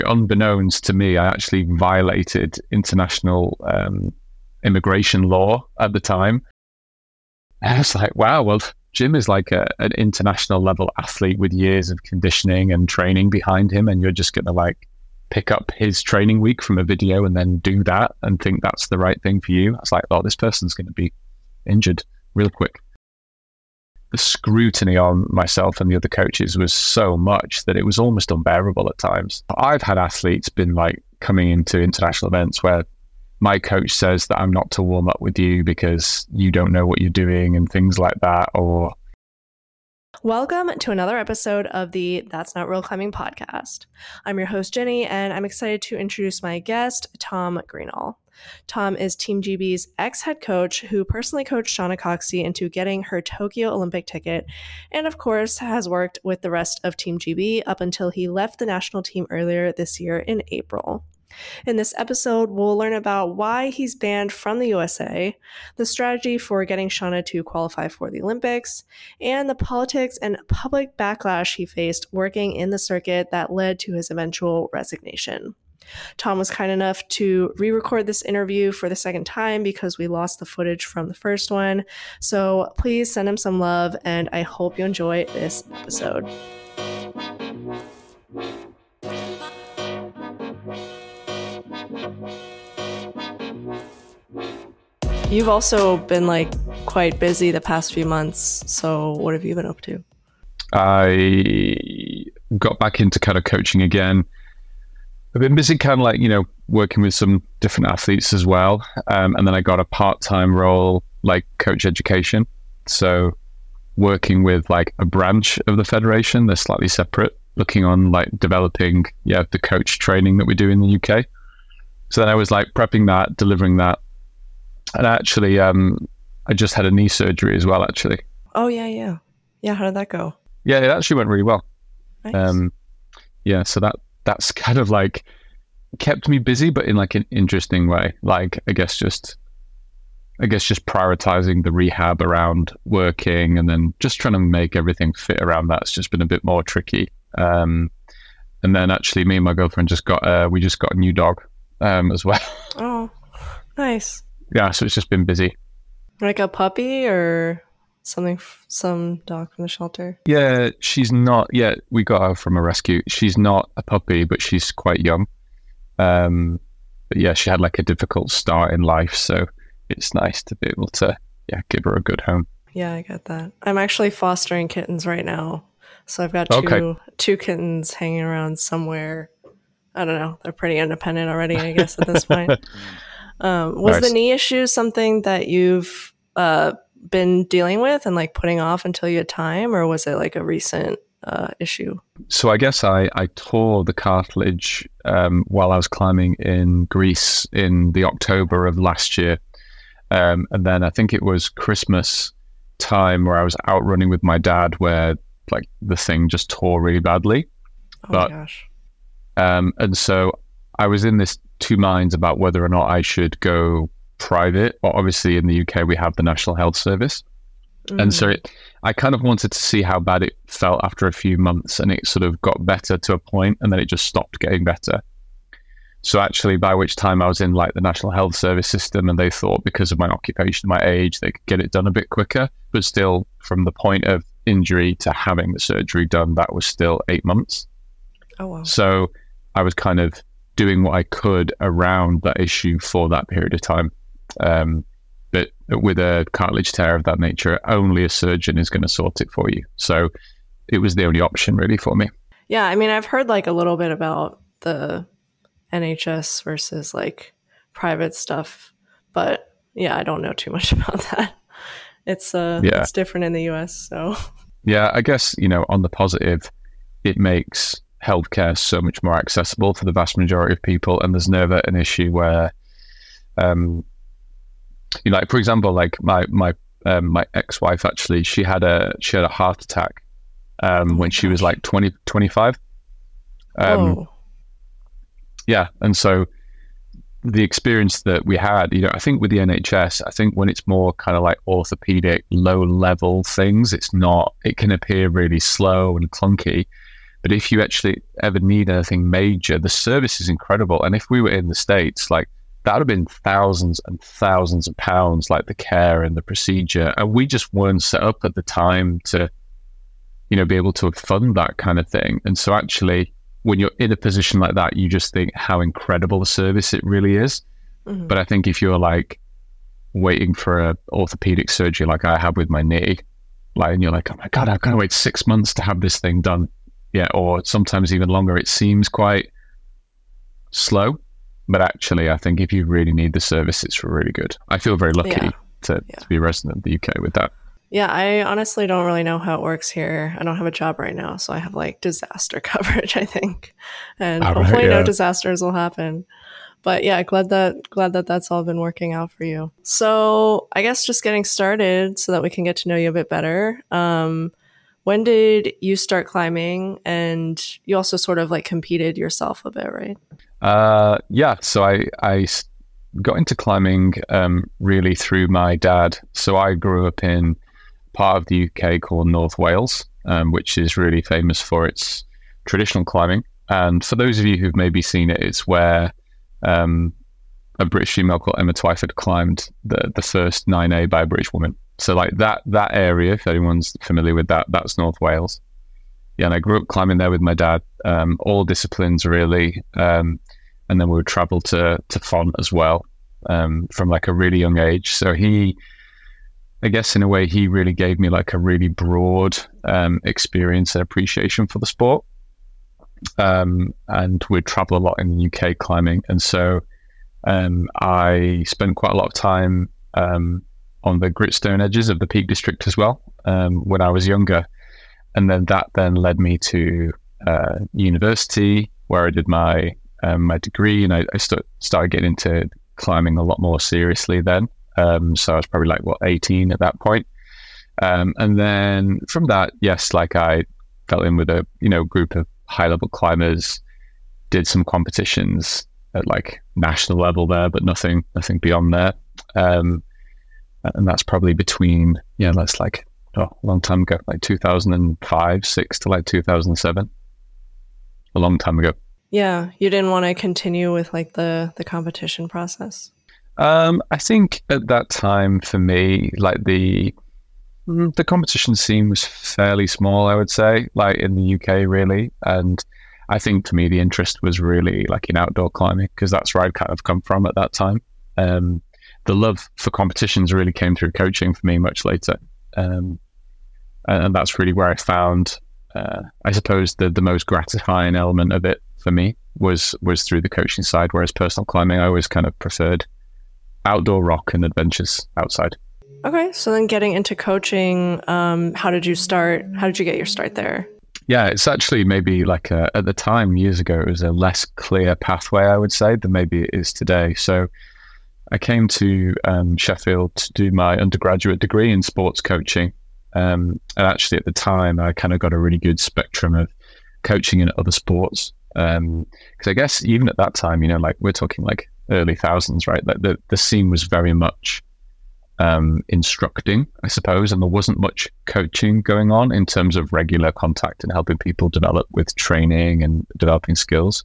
Unbeknownst to me, I actually violated international immigration law at the time. And I was like, wow, well, Jim is like an international level athlete with years of conditioning and training behind him. And you're just going to like pick up his training week from a video and then do that and think that's the right thing for you. I was like, oh, this person's going to be injured real quick. The scrutiny on myself and the other coaches was so much that it was almost unbearable at times. I've had athletes been like coming into international events where my coach says that I'm not to warm up with you because you don't know what you're doing and things like that. Or welcome to another episode of the That's Not Real Climbing podcast. I'm your host, Jenny, and I'm excited to introduce my guest, Tom Greenall. Tom is Team GB's ex-head coach who personally coached Shauna Coxey into getting her Tokyo Olympic ticket, and of course has worked with the rest of Team GB up until he left the national team earlier this year in April. In this episode, we'll learn about why he's banned from the USA, the strategy for getting Shauna to qualify for the Olympics, and the politics and public backlash he faced working in the circuit that led to his eventual resignation. Tom was kind enough to re-record this interview for the second time because we lost the footage from the first one. So please send him some love, and I hope you enjoy this episode. You've also been like quite busy the past few months. So what have you been up to? I got back into kind of coaching again. I've been busy kind of like, working with some different athletes as well. And then I got a part-time role like coach education. So working with like a branch of the federation, they're slightly separate, looking on like developing, the coach training that we do in the UK. So then I was like prepping that, delivering that. And actually, I just had a knee surgery as well, actually. Oh, yeah. Yeah, how did that go? Yeah, it actually went really well. Nice. So that's kind of like kept me busy, but in like an interesting way. Like, I guess just prioritizing the rehab around working and then just trying to make everything fit around that. It's just been a bit more tricky. And then actually me and my girlfriend just got a new dog as well. Oh, nice. Yeah, so it's just been busy. Like a puppy or something, some dog from the shelter? Yeah, she's not yet. We got her from a rescue. She's not a puppy, but she's quite young. But yeah, she had like a difficult start in life, so it's nice to be able to give her a good home. Yeah, I get that. I'm actually fostering kittens right now, so I've got two kittens hanging around somewhere. I don't know. They're pretty independent already, I guess, at this point. Was Nice. the knee issue something that you've been dealing with and like putting off until you had time, or was it like a recent issue? So I guess I tore the cartilage while I was climbing in Greece in the October of last year. And then I think it was Christmas time where I was out running with my dad where like the thing just tore really badly. My gosh. And so I was in this two minds about whether or not I should go private, or obviously in the UK we have the National Health Service. And so I kind of wanted to see how bad it felt after a few months, and it sort of got better to a point and then it just stopped getting better. So actually by which time I was in like the National Health Service system, and they thought because of my occupation, my age, they could get it done a bit quicker, but still from the point of injury to having the surgery done, that was still 8 months. Oh, wow. So I was kind of doing what I could around that issue for that period of time. But with a cartilage tear of that nature, only a surgeon is going to sort it for you. So it was the only option really for me. Yeah, I mean, I've heard like a little bit about the NHS versus like private stuff, but yeah, I don't know too much about that. It's different in the US, so. Yeah, I guess, on the positive, it makes healthcare so much more accessible for the vast majority of people, and there's never an issue where like for example, like my ex-wife, actually she had a heart attack when she was like 25. Yeah, and so the experience that we had, I think with the NHS, I think when it's more kind of like orthopedic low level things, it can appear really slow and clunky. But if you actually ever need anything major, the service is incredible. And if we were in the States, like that would have been thousands and thousands of pounds, like the care and the procedure. And we just weren't set up at the time to, be able to fund that kind of thing. And so actually, when you're in a position like that, you just think how incredible the service it really is. Mm-hmm. But I think if you're like waiting for a orthopedic surgery like I had with my knee, like, and you're like, oh my God, I've got to wait 6 months to have this thing done. Yeah, or sometimes even longer. It seems quite slow, but actually, I think if you really need the service, it's really good. I feel very lucky to be a resident of the UK with that. Yeah, I honestly don't really know how it works here. I don't have a job right now, so I have like disaster coverage, I think, and hopefully no disasters will happen. But yeah, glad that that's all been working out for you. So I guess just getting started so that we can get to know you a bit better. When did you start climbing? And you also sort of like competed yourself a bit, right? Yeah. So I got into climbing really through my dad. So I grew up in part of the UK called North Wales, which is really famous for its traditional climbing. And for those of you who've maybe seen it, it's where a British female called Emma Twyford climbed the first 9A by a British woman. So like that area, if anyone's familiar with that, that's North Wales. Yeah, and I grew up climbing there with my dad, all disciplines really. And then we would travel to Font as well from like a really young age. So I guess in a way, he really gave me like a really broad experience and appreciation for the sport. And we'd travel a lot in the UK climbing. And so I spent quite a lot of time on the gritstone edges of the Peak District as well when I was younger. And then that led me to university where I did my degree, and I started getting into climbing a lot more seriously then. So I was probably like 18 at that point. And then from that, yes, like I fell in with a group of high-level climbers, did some competitions at like national level there, but nothing beyond there. And that's probably between that's like a long time ago, like 2005, 6 to like 2007, a long time ago. Yeah, you didn't want to continue with like the competition process. I think at that time for me, like the competition scene was fairly small, I would say, like in the UK really. And I think for me, the interest was really like in outdoor climbing because that's where I'd kind of come from at that time. The love for competitions really came through coaching for me much later. And that's really where I found, I suppose, the most gratifying element of it for me was through the coaching side, whereas personal climbing, I always kind of preferred outdoor rock and adventures outside. Okay, so then getting into coaching, how did you start? How did you get your start there? Yeah, it's actually maybe like at the time, years ago, it was a less clear pathway, I would say, than maybe it is today. So I came to Sheffield to do my undergraduate degree in sports coaching. And actually at the time, I kind of got a really good spectrum of coaching in other sports. Because I guess even at that time, like we're talking like early thousands, right? Like the scene was very much instructing, I suppose, and there wasn't much coaching going on in terms of regular contact and helping people develop with training and developing skills.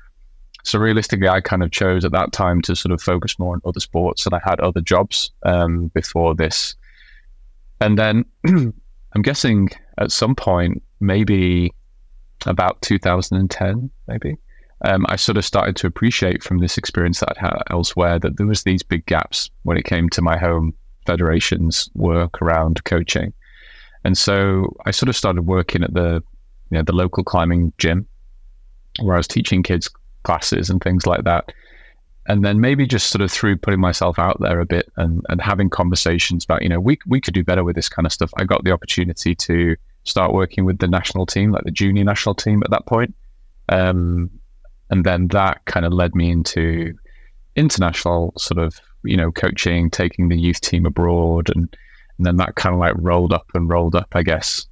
So realistically, I kind of chose at that time to sort of focus more on other sports, and I had other jobs before this. And then I'm guessing at some point, maybe about 2010, maybe, I sort of started to appreciate from this experience that I'd had elsewhere that there was these big gaps when it came to my home federation's work around coaching. And so I sort of started working at the local climbing gym where I was teaching kids classes and things like that. And then maybe just sort of through putting myself out there a bit and having conversations about, we could do better with this kind of stuff. I got the opportunity to start working with the national team, like the junior national team at that point. And then that kind of led me into international sort of, coaching, taking the youth team abroad. And then that kind of like rolled up, I guess,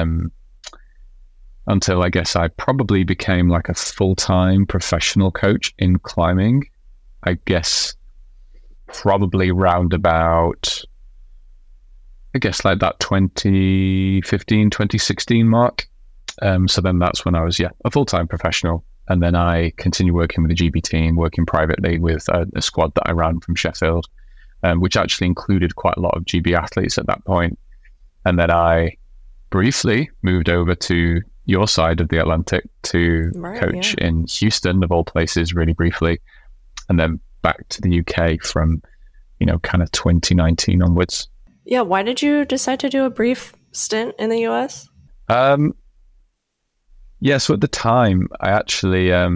until I guess I probably became like a full-time professional coach in climbing. I guess probably round about, like that 2015, 2016 mark. So then that's when I was, a full-time professional. And then I continued working with the GB team, working privately with a squad that I ran from Sheffield, which actually included quite a lot of GB athletes at that point. And then I briefly moved over to your side of the Atlantic to coach in Houston, of all places, really briefly. And then back to the UK from, kind of 2019 onwards. Yeah. Why did you decide to do a brief stint in the US? So at the time, I actually, I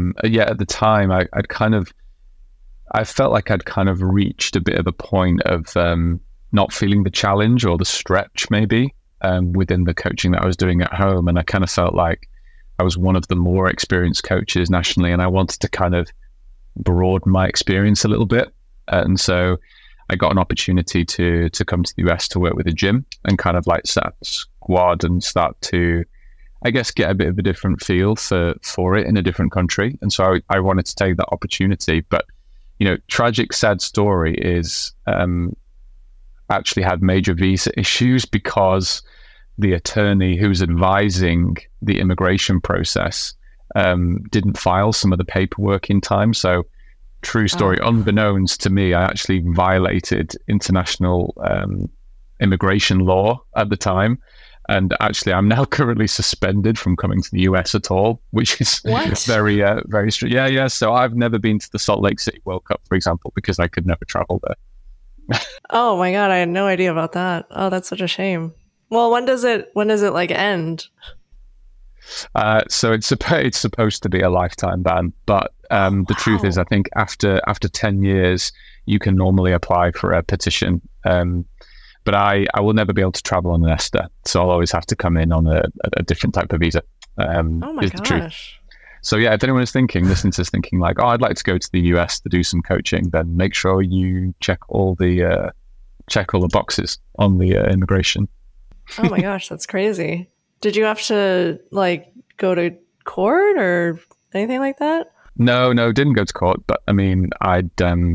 felt like I'd kind of reached a bit of a point of not feeling the challenge or the stretch maybe within the coaching that I was doing at home. And I kind of felt like I was one of the more experienced coaches nationally, and I wanted to kind of broaden my experience a little bit. And so I got an opportunity to come to the US to work with a gym and kind of like set up a squad and start to, I guess, get a bit of a different feel for it in a different country. And so I wanted to take that opportunity. But, tragic, sad story is actually had major visa issues because the attorney who's advising the immigration process didn't file some of the paperwork in time. So true story, unbeknownst to me, I actually violated international immigration law at the time. And actually, I'm now currently suspended from coming to the US at all, which is very, very strict. Yeah. So I've never been to the Salt Lake City World Cup, for example, because I could never travel there. Oh my God, I had no idea about that. Oh, that's such a shame. Well, when does it like end? So it's supposed to be a lifetime ban, but the truth is, I think after 10 years, you can normally apply for a petition. But I will never be able to travel on an ESTA, so I'll always have to come in on a different type of visa. Oh my gosh. So yeah, if anyone is thinking like, oh, I'd like to go to the US to do some coaching, then make sure you check all the boxes on the immigration. Oh my gosh, that's crazy. Did you have to like go to court or anything like that? No, didn't go to court. But I mean, I'd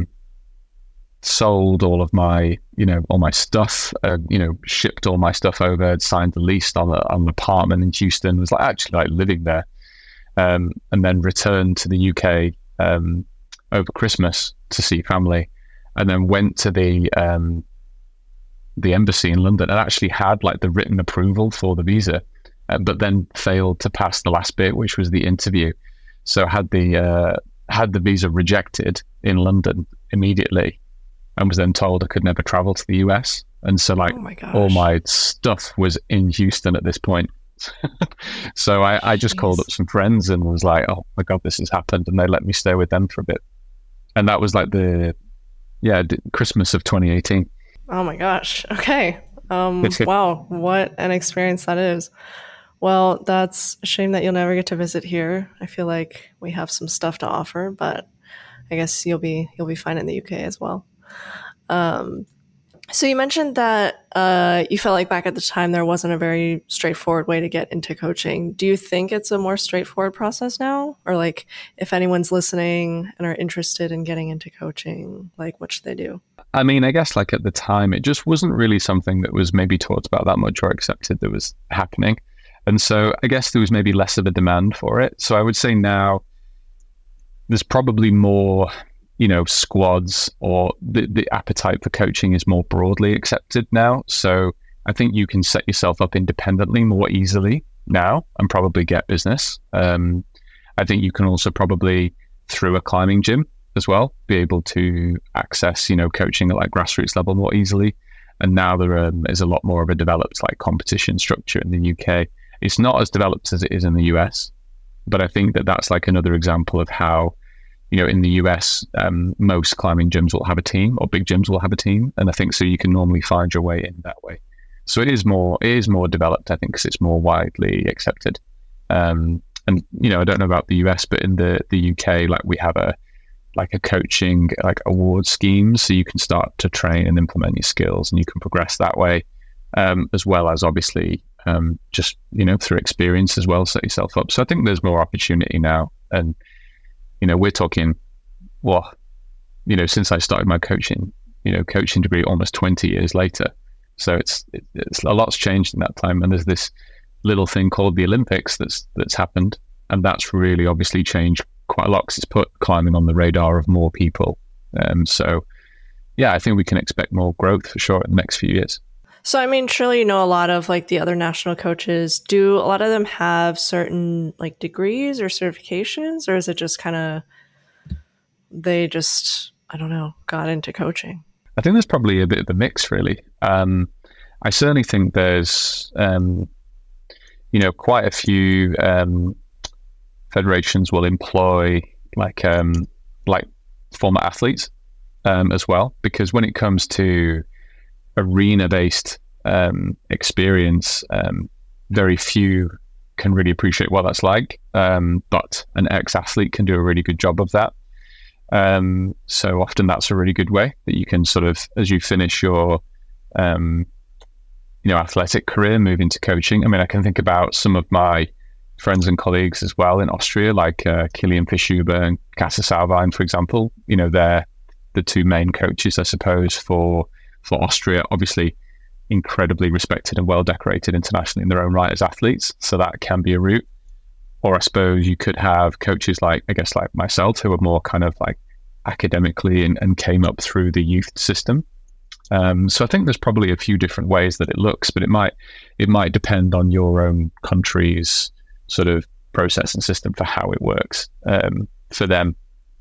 sold all of my, all my stuff, shipped all my stuff over, signed the lease on an apartment in Houston, was actually living there. And then returned to the UK over Christmas to see family, and then went to the embassy in London and actually had the written approval for the visa, but then failed to pass the last bit, which was the interview. So had the visa rejected in London immediately, and was then told I could never travel to the US. And so all my stuff was in Houston at this point. So I just called up some friends and was like, oh my God, this has happened. And they let me stay with them for a bit. And that was the Christmas of 2018. Oh my gosh. Okay. Wow. What an experience that is. Well, that's a shame that you'll never get to visit here. I feel like we have some stuff to offer, but I guess you'll be fine in the UK as well. So you mentioned that you felt like back at the time there wasn't a very straightforward way to get into coaching. Do you think it's a more straightforward process now? Or if anyone's listening and are interested in getting into coaching, what should they do? I mean, I guess at the time, it just wasn't really something that was maybe talked about that much or accepted that was happening. And so I guess there was maybe less of a demand for it. So I would say now there's probably more squads, or the appetite for coaching is more broadly accepted now. So I think you can set yourself up independently more easily now and probably get business. I think you can also probably, through a climbing gym as well, be able to access, coaching at grassroots level more easily. And now there is a lot more of a developed competition structure in the UK. It's not as developed as it is in the US, but I think that's another example of how, in the US, most climbing gyms will have a team, or big gyms will have a team. And I think so you can normally find your way in that way. So it is more developed, I think, because it's more widely accepted. And, I don't know about the US, but in the UK, we have a coaching, award scheme. So you can start to train and implement your skills, and you can progress that way, as well as obviously just, through experience as well, set yourself up. So I think there's more opportunity now. And, we're talking, since I started my coaching degree almost 20 years later. So it's a lot's changed in that time. And there's little thing called the Olympics that's happened, and that's really obviously changed quite a lot because it's put climbing on the radar of more people. So yeah, I think we can expect more growth for sure in the next few years. So, I mean, surely you know a lot of like the other national coaches. Do a lot of them have certain like degrees or certifications, or is it just kind of they just, I don't know, got into coaching? I think there's probably a bit of a mix, really. I certainly think there's, quite a few federations will employ like former athletes as well, because when it comes to arena-based experience, very few can really appreciate what that's like, but an ex-athlete can do a really good job of that. So often that's a really good way that you can sort of, as you finish your athletic career, move into coaching. I mean, I can think about some of my friends and colleagues as well in Austria, like Kilian Fischhuber and Kassa Sauwein, for example. They're the two main coaches, I suppose, for Austria. Obviously, incredibly respected and well decorated internationally in their own right as athletes. So that can be a route. Or I suppose you could have coaches like myself, who are more kind of like academically and came up through the youth system. So I think there's probably a few different ways that it looks, but it might depend on your own country's sort of process and system for how it works. For them,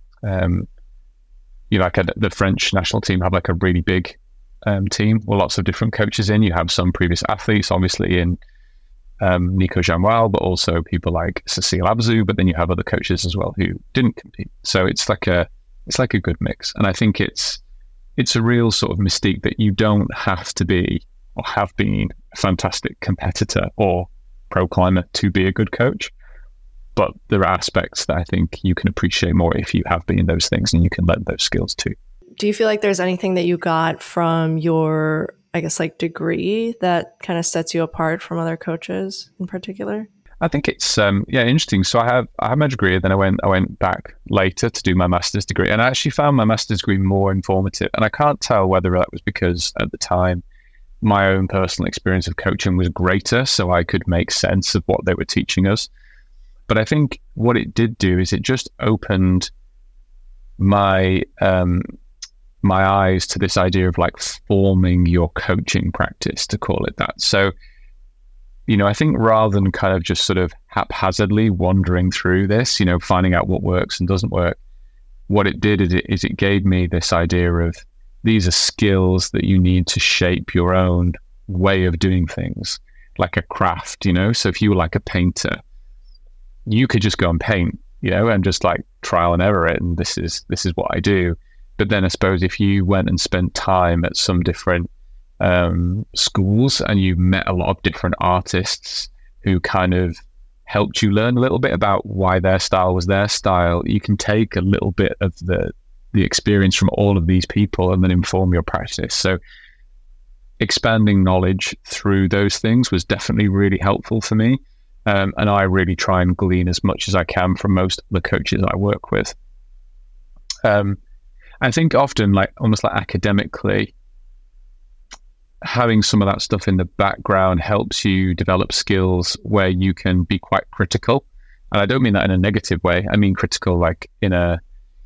the French national team have like a really big team with lots of different coaches in. You have some previous athletes, obviously, in Nico Jamuel, but also people like Cécile Abzou, but then you have other coaches as well who didn't compete. So it's like a good mix. And I think it's a real sort of mystique that you don't have to be or have been a fantastic competitor or pro climber to be a good coach. But there are aspects that I think you can appreciate more if you have been those things and you can learn those skills too. Do you feel like there's anything that you got from your, I guess, like degree that kind of sets you apart from other coaches in particular? I think it's interesting. So I have my degree, then I went back later to do my master's degree, and I actually found my master's degree more informative. And I can't tell whether that was because at the time my own personal experience of coaching was greater, so I could make sense of what they were teaching us. But I think what it did do is it just opened my my eyes to this idea of like forming your coaching practice, to call it that. So, I think rather than kind of just sort of haphazardly wandering through this, finding out what works and doesn't work, what it did is it gave me this idea of these are skills that you need to shape your own way of doing things, like a craft, So if you were like a painter, you could just go and paint, and just like trial and error it. And this is what I do. But then I suppose if you went and spent time at some different schools and you met a lot of different artists who kind of helped you learn a little bit about why their style was their style, you can take a little bit of the experience from all of these people and then inform your practice. So expanding knowledge through those things was definitely really helpful for me. And I really try and glean as much as I can from most of the coaches I work with. I think often, like almost like academically, having some of that stuff in the background helps you develop skills where you can be quite critical. And I don't mean that in a negative way. I mean critical like in a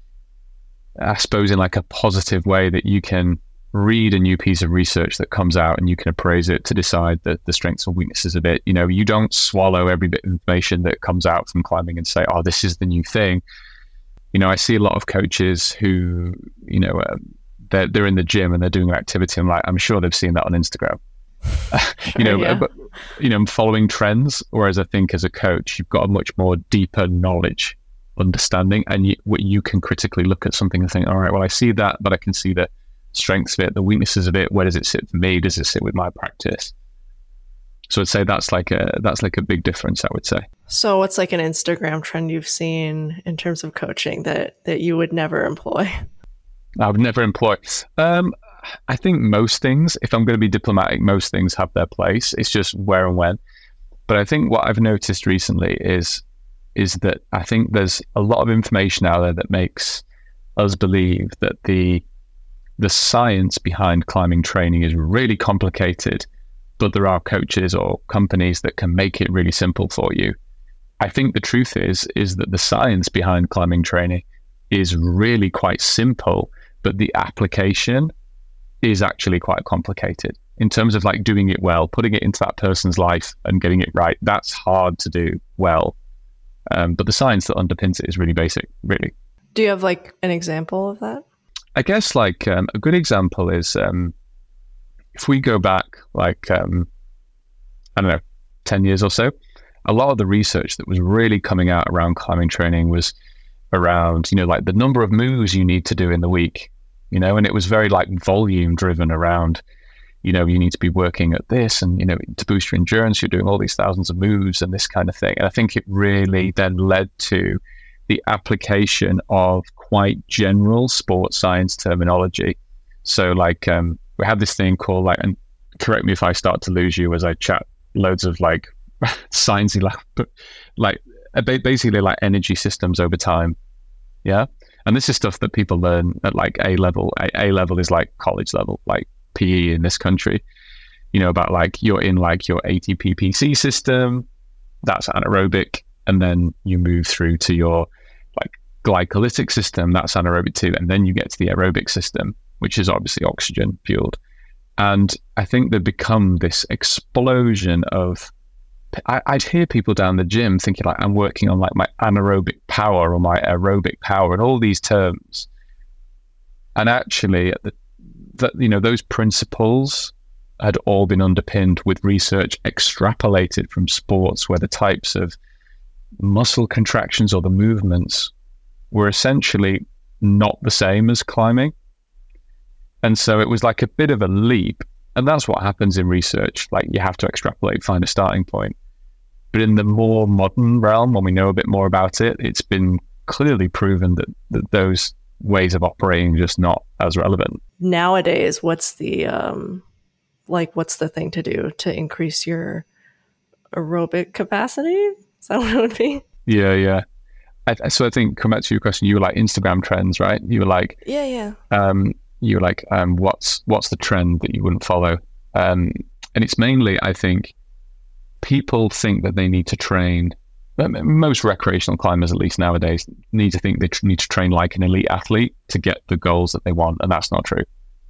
positive way, that you can read a new piece of research that comes out and you can appraise it to decide the strengths and weaknesses of it. You don't swallow every bit of information that comes out from climbing and say, oh, this is the new thing. I see a lot of coaches who, they're in the gym and they're doing an activity. I'm sure they've seen that on Instagram. But, I'm following trends. Whereas I think as a coach, you've got a much more deeper knowledge, understanding, and you can critically look at something and think, all right, well, I see that, but I can see the strengths of it, the weaknesses of it. Where does it sit for me? Does it sit with my practice? So I'd say that's like a big difference, I would say. So what's like an Instagram trend you've seen in terms of coaching that you would never employ? I would never employ. I think most things, if I'm going to be diplomatic, most things have their place. It's just where and when. But I think what I've noticed recently is that I think there's a lot of information out there that makes us believe that the science behind climbing training is really complicated, but there are coaches or companies that can make it really simple for you. I think the truth is that the science behind climbing training is really quite simple, but the application is actually quite complicated in terms of like doing it well, putting it into that person's life and getting it right. That's hard to do well. But the science that underpins it is really basic, really. Do you have like an example of that? I guess like a good example is if we go back like, I don't know, 10 years or so, a lot of the research that was really coming out around climbing training was around, like the number of moves you need to do in the week, and it was very like volume driven around, you need to be working at this and, to boost your endurance, you're doing all these thousands of moves and this kind of thing. And I think it really then led to the application of quite general sports science terminology. So like we have this thing called like, and correct me if I start to lose you as I chat loads of like sciencey, but like basically like energy systems over time. Yeah. And this is stuff that people learn at like A level. A level is like college level, like PE in this country, about like you're in like your ATP PC system, that's anaerobic. And then you move through to your like glycolytic system, that's anaerobic too. And then you get to the aerobic system, which is obviously oxygen fueled. And I think they've become this explosion of, I'd hear people down the gym thinking like, I'm working on like my anaerobic power or my aerobic power and all these terms. And actually, those principles had all been underpinned with research extrapolated from sports where the types of muscle contractions or the movements were essentially not the same as climbing. And so it was like a bit of a leap. And that's what happens in research. Like you have to extrapolate, find a starting point. But in the more modern realm, when we know a bit more about it, it's been clearly proven that those ways of operating are just not as relevant. Nowadays, what's the thing to do to increase your aerobic capacity? Is that what it would be? Yeah. So I think, come back to your question, you were like Instagram trends, right? You were like, yeah. You were like, what's the trend that you wouldn't follow? And it's mainly, I think, people think that they need to train. Most recreational climbers, at least nowadays, need to think they need to train like an elite athlete to get the goals that they want, and that's not true.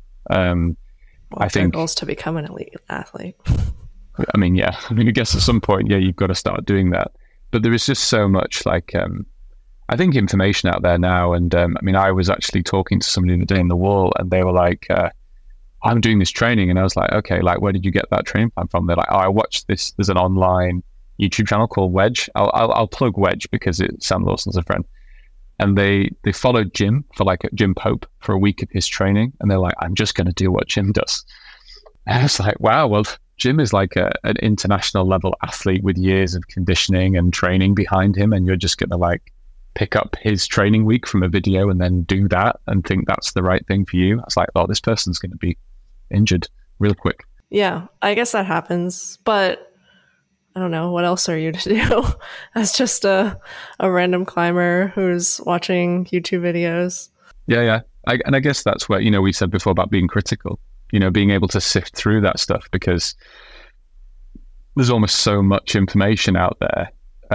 I think goals to become an elite athlete. I mean, I guess at some point, you've got to start doing that. But there is just so much like, I think information out there now. And I was actually talking to somebody the day in the wall and they were like, I'm doing this training. And I was like, okay, like, where did you get that training plan from? They're like, I watched this. There's an online YouTube channel called Wedge. I'll plug Wedge because Sam Lawson's a friend. And they followed Jim Jim Pope for a week of his training. And they're like, I'm just going to do what Jim does. And I was like, wow, well, Jim is like an international level athlete with years of conditioning and training behind him. And you're just going to like pick up his training week from a video and then do that and think that's the right thing for you. I was like, oh, this person's going to be injured real quick. Yeah, I guess that happens. But I don't know, what else are you to do as just a random climber who's watching YouTube videos? Yeah. And I guess that's where, we said before about being critical, being able to sift through that stuff because there's almost so much information out there.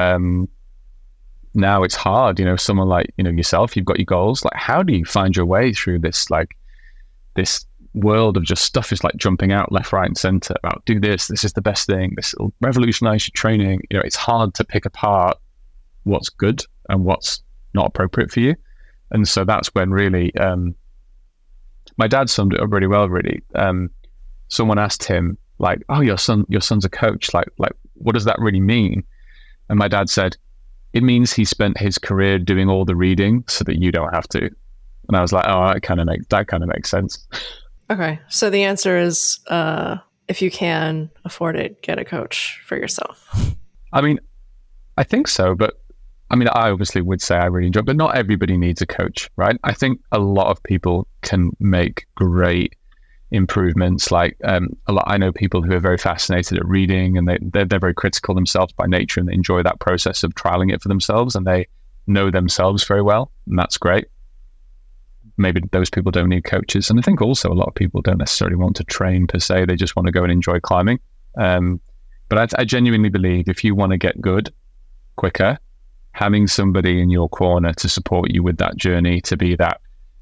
Now it's hard, someone like, yourself, you've got your goals. Like, how do you find your way through this, like this world of just stuff is like jumping out left, right, and center about do this is the best thing. This will revolutionize your training. It's hard to pick apart what's good and what's not appropriate for you. And so that's when really, my dad summed it up really well, really. Someone asked him like, oh, your son's a coach. Like, what does that really mean? And my dad said, it means he spent his career doing all the reading so that you don't have to. And I was like, oh, that kind of makes sense. Okay. So the answer is, if you can afford it, get a coach for yourself. I mean, I think so, but I obviously would say I really enjoy it, but not everybody needs a coach, right? I think a lot of people can make great improvements. Like I know people who are very fascinated at reading and they're very critical themselves by nature and they enjoy that process of trialing it for themselves and they know themselves very well, and that's great. Maybe those people don't need coaches. And I think also a lot of people don't necessarily want to train per se. They just want to go and enjoy climbing. But I genuinely believe if you want to get good quicker, having somebody in your corner to support you with that journey, to be that,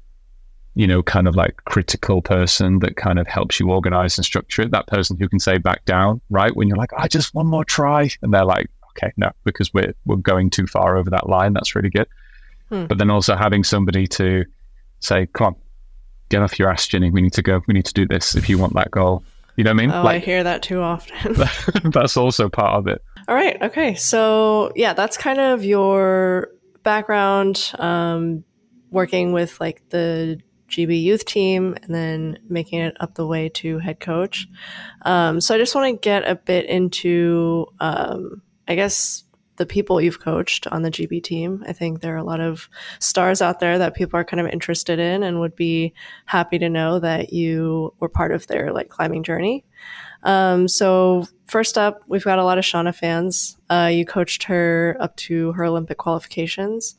kind of like critical person that kind of helps you organize and structure it, that person who can say back down, right? When you're like, I just one more try. And they're like, okay, no, because we're going too far over that line. That's really good. But then also having somebody to say, come on, get off your ass, Ginny. We need to go. We need to do this if you want that goal. You know what I mean? Oh, I hear that too often. That's also part of it. All right. Okay. So yeah, that's kind of your background, working with like the GB youth team and then making it up the way to head coach. So I just want to get a bit into, I guess, the people you've coached on the GB team. I think there are a lot of stars out there that people are kind of interested in and would be happy to know that you were part of their like climbing journey. So first up, we've got a lot of Shauna fans. You coached her up to her Olympic qualifications.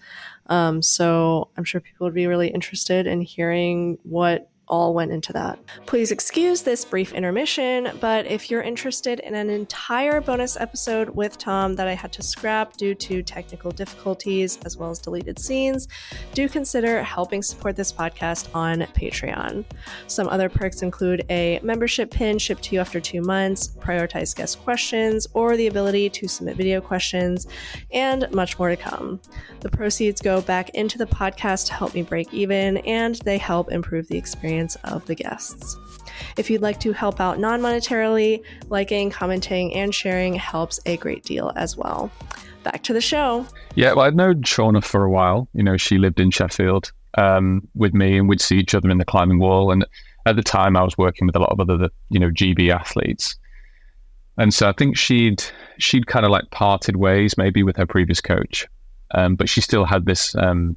So I'm sure people would be really interested in hearing what all went into that. Please excuse this brief intermission, but if you're interested in an entire bonus episode with Tom that I had to scrap due to technical difficulties as well as deleted scenes, do consider helping support this podcast on Patreon. Some other perks include a membership pin shipped to you after 2 months, prioritized guest questions, or the ability to submit video questions, and much more to come. The proceeds go back into the podcast to help me break even, and they help improve the experience of the guests. If you'd like to help out non-monetarily, liking, commenting, and sharing helps a great deal as well. Back to the show. Yeah, well, I'd known Shauna for a while. She lived in Sheffield with me, and we'd see each other in the climbing wall. And at the time, I was working with a lot of other, GB athletes. And so I think she'd kind of like parted ways maybe with her previous coach. But she still had this,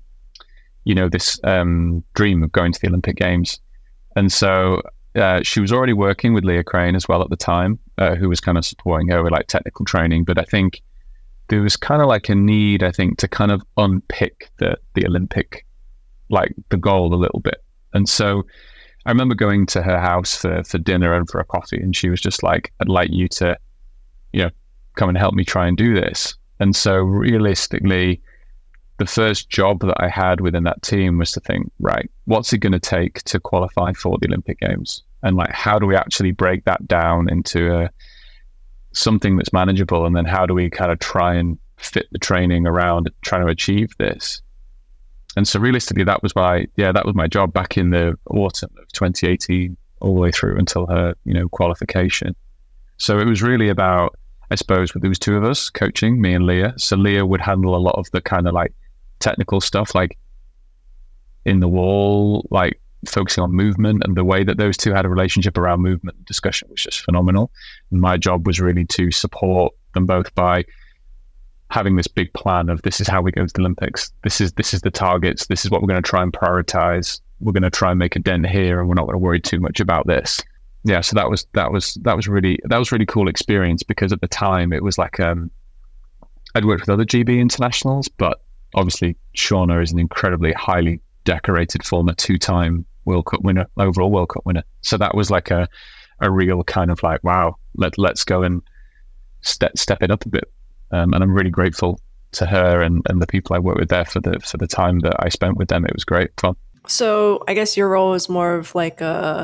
this dream of going to the Olympic Games. And so she was already working with Leah Crane as well at the time, who was kind of supporting her with like technical training. But I think there was kind of like a need, to kind of unpick the Olympic, like the goal a little bit. And so I remember going to her house for dinner and for a coffee, and she was just like, I'd like you to, come and help me try and do this. And so realistically, the first job that I had within that team was to think, right, what's it going to take to qualify for the Olympic Games? And like, how do we actually break that down into something that's manageable? And then how do we kind of try and fit the training around trying to achieve this? And so realistically, that was my job back in the autumn of 2018, all the way through until her, qualification. So it was really about, I suppose, there was two of us coaching, me and Leah. So Leah would handle a lot of the kind of like technical stuff, like in the wall, like focusing on movement, and the way that those two had a relationship around movement discussion was just phenomenal. And my job was really to support them both by having this big plan of, this is how we go to the Olympics. This is the targets. This is what we're going to try and prioritize. We're going to try and make a dent here, and we're not going to worry too much about this. Yeah, so that was really cool experience, because at the time it was like I'd worked with other GB internationals, but obviously Shauna is an incredibly highly decorated former 2-time World Cup winner, overall World Cup winner. So that was like a real kind of like, wow, let's go and step it up a bit. And I'm really grateful to her and the people I worked with there for the time that I spent with them. It was great fun. So I guess your role was more of like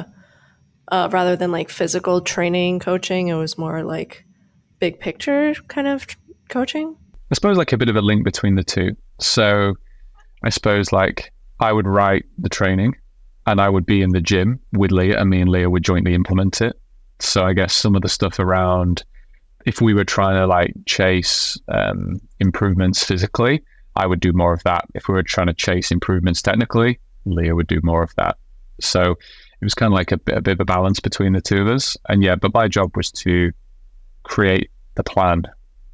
rather than like physical training coaching, it was more like big picture kind of coaching? I suppose like a bit of a link between the two. So I suppose like I would write the training and I would be in the gym with Leah, and me and Leah would jointly implement it. So I guess some of the stuff around, if we were trying to like chase improvements physically, I would do more of that. If we were trying to chase improvements technically, Leah would do more of that. So it was kind of like a bit of a balance between the two of us. And yeah, but my job was to create the plan,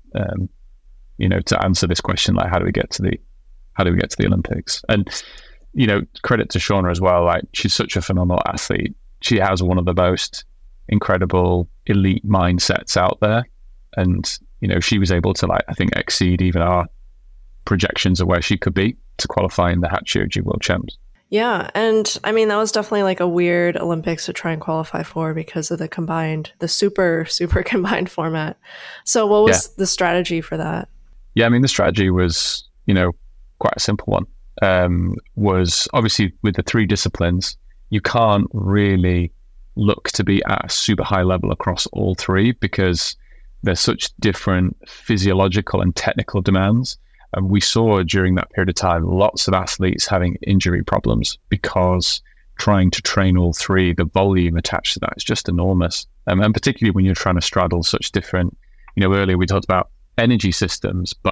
to answer this question, like how do we get to the Olympics? And, credit to Shauna as well. Like, she's such a phenomenal athlete. She has one of the most incredible elite mindsets out there. And, she was able to I think exceed even our projections of where she could be to qualify in the Hatch World Champs. Yeah, and I mean that was definitely like a weird Olympics to try and qualify for because of the super combined format. So what Yeah. was the strategy for that? Yeah, I mean, the strategy was, quite a simple one. Was obviously with the three disciplines, you can't really look to be at a super high level across all three because there's such different physiological and technical demands. And we saw during that period of time lots of athletes having injury problems because trying to train all three, the volume attached to that is just enormous. And particularly when you're trying to straddle such different, earlier we talked about energy systems, but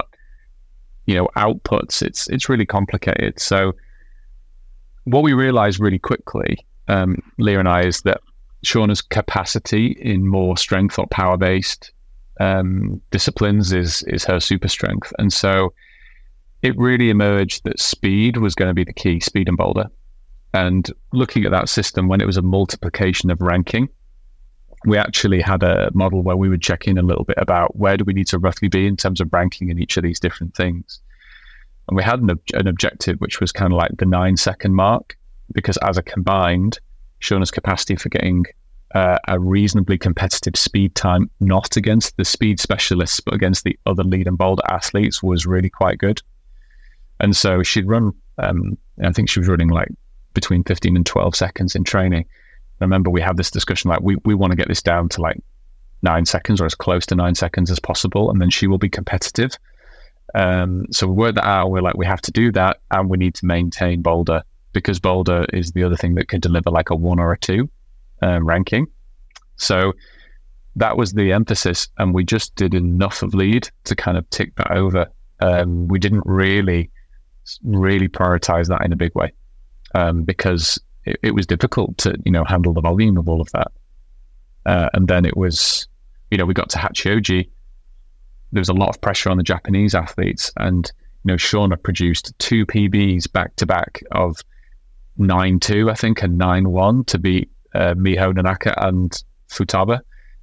outputs. It's really complicated. So what we realized really quickly, Leah and I, is that Shauna's capacity in more strength or power based disciplines is her super strength, and so it really emerged that speed was going to be the key, speed and boulder. And looking at that system when it was a multiplication of ranking, we actually had a model where we would check in a little bit about where do we need to roughly be in terms of ranking in each of these different things. And we had an objective, which was kind of like the 9-second mark, because as a combined, Shauna's capacity for getting a reasonably competitive speed time, not against the speed specialists, but against the other lead and boulder athletes, was really quite good. And so she'd run, I think she was running like between 15 and 12 seconds in training. I remember we had this discussion, like we want to get this down to like 9 seconds or as close to 9 seconds as possible, and then she will be competitive. So we worked that out. We're like, we have to do that, and we need to maintain boulder, because boulder is the other thing that can deliver like a 1 or a 2 ranking. So that was the emphasis, and we just did enough of lead to kind of tick that over. We didn't really prioritize that in a big way, because it was difficult to handle the volume of all of that. And then it was, we got to Hachioji. There was a lot of pressure on the Japanese athletes, and Shauna produced 2 PBs back to back of 9.2, I think, and 9.1 to beat Miho Nanaka and Futaba,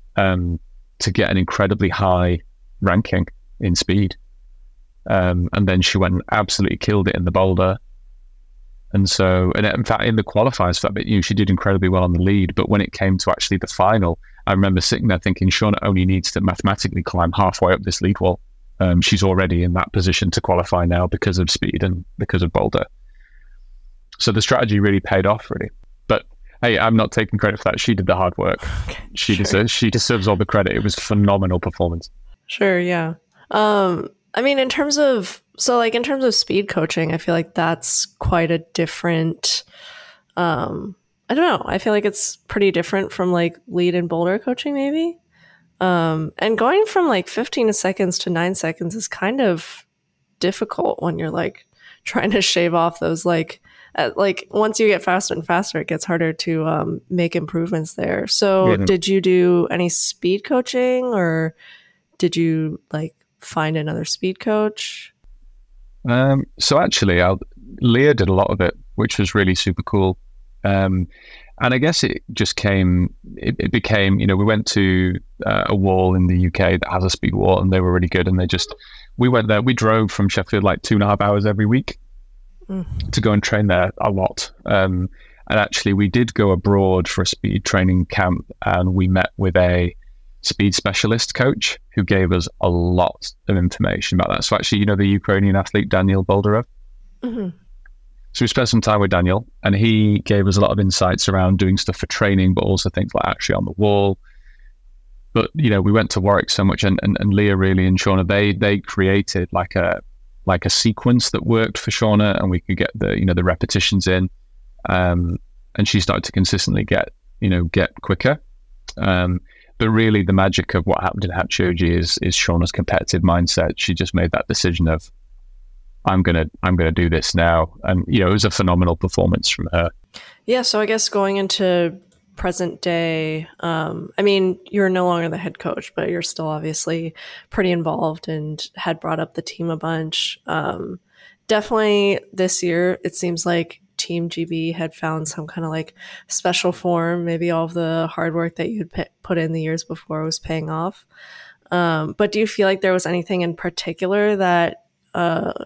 to get an incredibly high ranking in speed. And then she went and absolutely killed it in the boulder. And so, and in fact, in the qualifiers for that bit, she did incredibly well on the lead. But when it came to actually the final, I remember sitting there thinking, Shauna only needs to mathematically climb halfway up this lead wall. She's already in that position to qualify now because of speed and because of boulder. So the strategy really paid off, really. But hey, I'm not taking credit for that. She did the hard work. She deserves all the credit. It was a phenomenal performance. Sure, yeah. I mean, in terms of speed coaching, I feel like that's quite a different, I don't know. I feel like it's pretty different from like lead and boulder coaching, maybe. And going from like 15 seconds to 9 seconds is kind of difficult when you're like trying to shave off those like once you get faster and faster, it gets harder to make improvements there. So Did you do any speed coaching, or did you like find another speed coach? So actually, Leah did a lot of it, which was really super cool. And I guess it became, we went to a wall in the UK that has a speed wall, and they were really good. And we went there, we drove from Sheffield like 2.5 hours every week to go and train there a lot. And actually we did go abroad for a speed training camp, and we met with a speed specialist coach who gave us a lot of information about that. So actually, the Ukrainian athlete, Daniel Boldarov. Mm-hmm. So we spent some time with Daniel, and he gave us a lot of insights around doing stuff for training, but also things like actually on the wall. But, we went to Warwick so much, and Leah really and Shauna, they created like a sequence that worked for Shauna, and we could get the repetitions in. And she started to consistently get quicker. But really, the magic of what happened in Hachioji is Shauna's competitive mindset. She just made that decision of, I'm gonna do this now, and it was a phenomenal performance from her. Yeah. So I guess going into present day, I mean, you're no longer the head coach, but you're still obviously pretty involved and had brought up the team a bunch. Definitely this year, it seems like Team GB had found some kind of like special form. Maybe all of the hard work that you had put in the years before was paying off. But do you feel like there was anything in particular that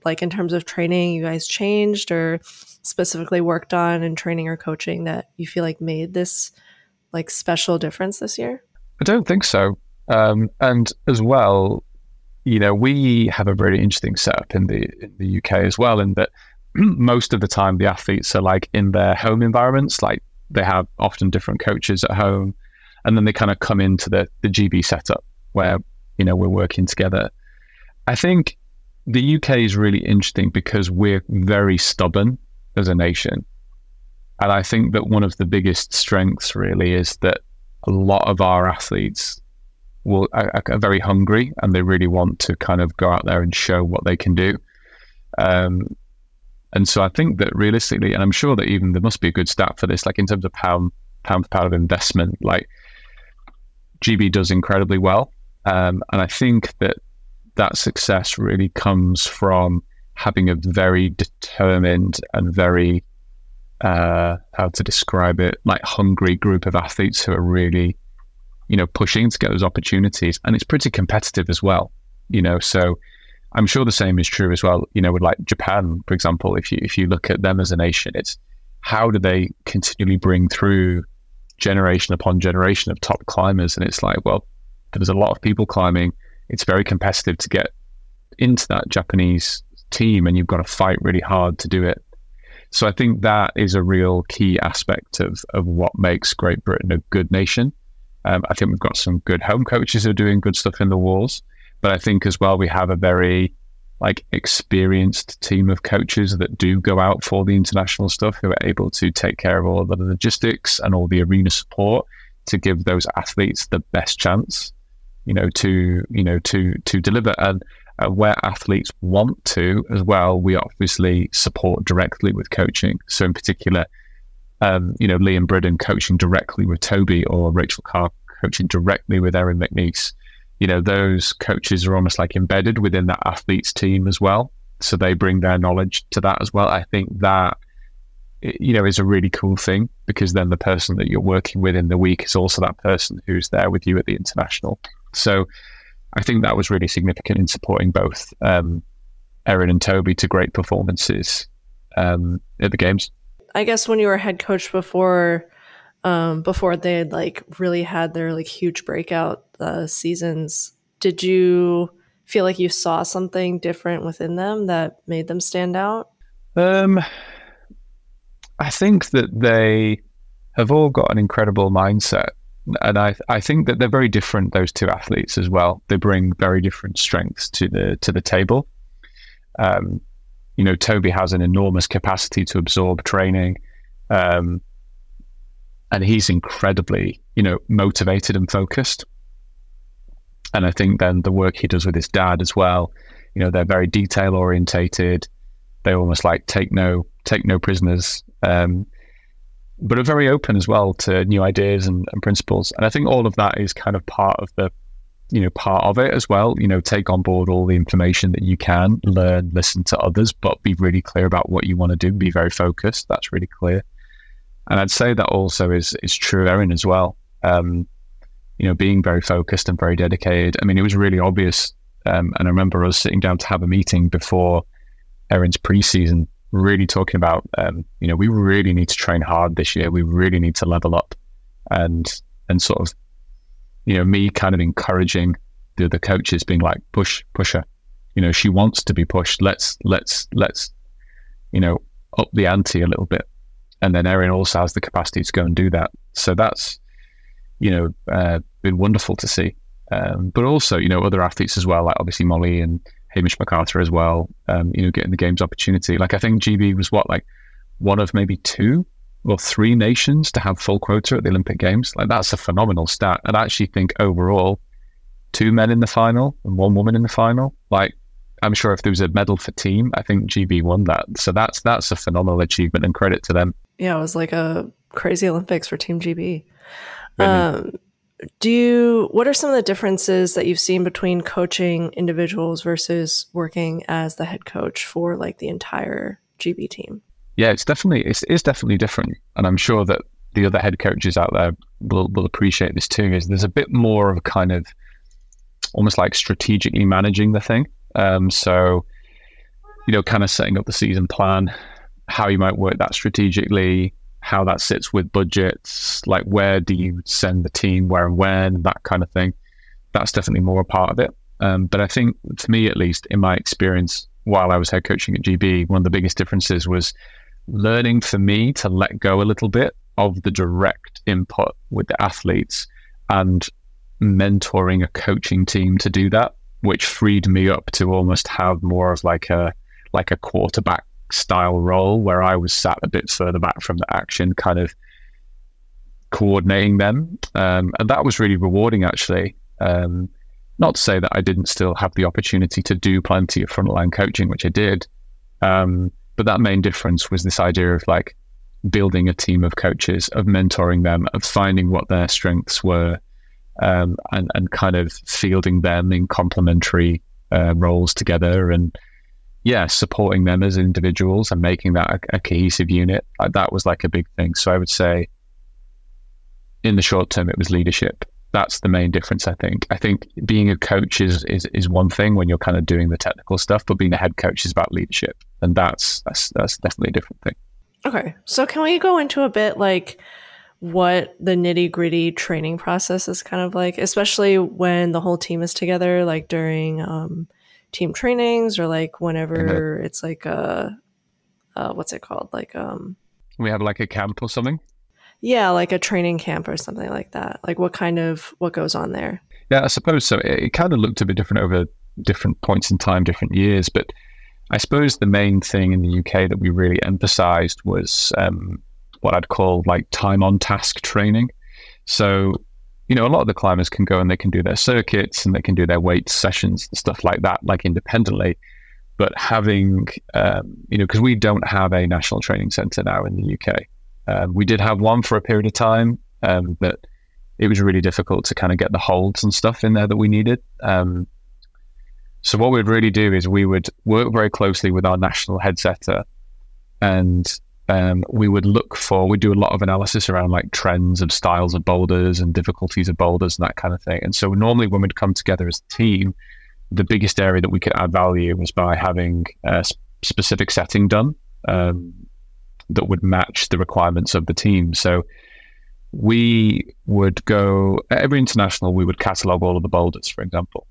like in terms of training you guys changed or specifically worked on in training or coaching that you feel like made this like special difference this year? I don't think so. And as well, we have a very interesting setup in the UK as well, in that most of the time the athletes are like in their home environments, like they have often different coaches at home, and then they kind of come into the GB setup where, we're working together. I think the UK is really interesting because we're very stubborn as a nation. And I think that one of the biggest strengths really is that a lot of our athletes are very hungry and they really want to kind of go out there and show what they can do. And so I think that realistically, and I'm sure that even there must be a good stat for this, like in terms of pound for pound of investment, like GB does incredibly well. And I think that success really comes from having a very determined and very, how to describe it, like hungry group of athletes who are really, pushing to get those opportunities. And it's pretty competitive as well, so I'm sure the same is true as well, with like Japan, for example. If you look at them as a nation, it's how do they continually bring through generation upon generation of top climbers? And it's like, well, there's a lot of people climbing. It's very competitive to get into that Japanese team, and you've got to fight really hard to do it. So I think that is a real key aspect of what makes Great Britain a good nation. I think we've got some good home coaches who are doing good stuff in the walls, but I think as well we have a very experienced team of coaches that do go out for the international stuff, who are able to take care of all of the logistics and all the arena support to give those athletes the best chance, to deliver. And where athletes want to as well, we obviously support directly with coaching. So in particular, Liam Bridden coaching directly with Toby, or Rachel Carr coaching directly with Erin McNeice. Those coaches are almost like embedded within that athlete's team as well. So they bring their knowledge to that as well. I think that, is a really cool thing, because then the person that you're working with in the week is also that person who's there with you at the international. So I think that was really significant in supporting both Erin and Toby to great performances at the games. I guess when you were head coach before they had really had their huge breakout seasons, did you feel like you saw something different within them that made them stand out? I think that they have all got an incredible mindset. And I think that they're very different, those two athletes as well. They bring very different strengths to the table. Toby has an enormous capacity to absorb training. And he's incredibly, motivated and focused. And I think then the work he does with his dad as well, they're very detail orientated. They almost take no prisoners, but are very open as well to new ideas and principles. And I think all of that is kind of part of it as well. Take on board all the information that you can, learn, listen to others, but be really clear about what you want to do. Be very focused. That's really clear. And I'd say that also is true of Erin as well. Being very focused and very dedicated. I mean, it was really obvious. And I remember us sitting down to have a meeting before Erin's preseason, really talking about, we really need to train hard this year. We really need to level up, and sort of, me kind of encouraging the other coaches, being like, push her. She wants to be pushed. Let's up the ante a little bit. And then Erin also has the capacity to go and do that. So that's, been wonderful to see. But also, other athletes as well, like obviously Molly and Hamish MacArthur as well, getting the games opportunity. I think GB was one of maybe 2 or 3 nations to have full quota at the Olympic Games. That's a phenomenal stat. And I actually think overall, 2 men in the final and 1 woman in the final. I'm sure if there was a medal for team, I think GB won that. So that's a phenomenal achievement, and credit to them. Yeah, it was like a crazy Olympics for Team GB. Really. What are some of the differences that you've seen between coaching individuals versus working as the head coach for the entire GB team? Yeah, it's definitely different. And I'm sure that the other head coaches out there will appreciate this too, is there's a bit more of a kind of almost strategically managing the thing. So kind of setting up the season plan, how you might work that strategically, how that sits with budgets, like where do you send the team, where and when, that kind of thing. That's definitely more a part of it. But I think, for me at least, in my experience while I was head coaching at GB, one of the biggest differences was learning for me to let go a little bit of the direct input with the athletes and mentoring a coaching team to do that, which freed me up to almost have more of like a quarterback style role where I was sat a bit further back from the action, kind of coordinating them. And that was really rewarding, actually. Not to say that I didn't still have the opportunity to do plenty of frontline coaching, which I did. But that main difference was this idea of like building a team of coaches, of mentoring them, of finding what their strengths were, and kind of fielding them in complementary roles together, and supporting them as individuals and making that a cohesive unit. That was like a big thing. So I would say in the short term, it was leadership. That's the main difference, I think. I think being a coach is one thing when you're kind of doing the technical stuff, but being a head coach is about leadership. And that's definitely a different thing. Okay. So can we go into a bit like what the nitty-gritty training process is kind of like, especially when the whole team is together, like during team trainings, or like whenever it's like what's it called? Like we have like a camp or something. Yeah, like a training camp or something like that. Like what goes on there? Yeah, I suppose so. It kind of looked a bit different over different points in time, different years. But I suppose the main thing in the UK that we really emphasized was what I'd call like time on task training. So, a lot of the climbers can go and they can do their circuits and they can do their weight sessions and stuff like that, like independently. But having, because we don't have a national training center now in the UK. We did have one for a period of time, but it was really difficult to kind of get the holds and stuff in there that we needed. So what we'd really do is we would work very closely with our national head setter, and we'd do a lot of analysis around like trends of styles of boulders and difficulties of boulders and that kind of thing. And so normally when we'd come together as a team, the biggest area that we could add value was by having a specific setting done that would match the requirements of the team. So we would go, at every international, we would catalog all of the boulders, for example.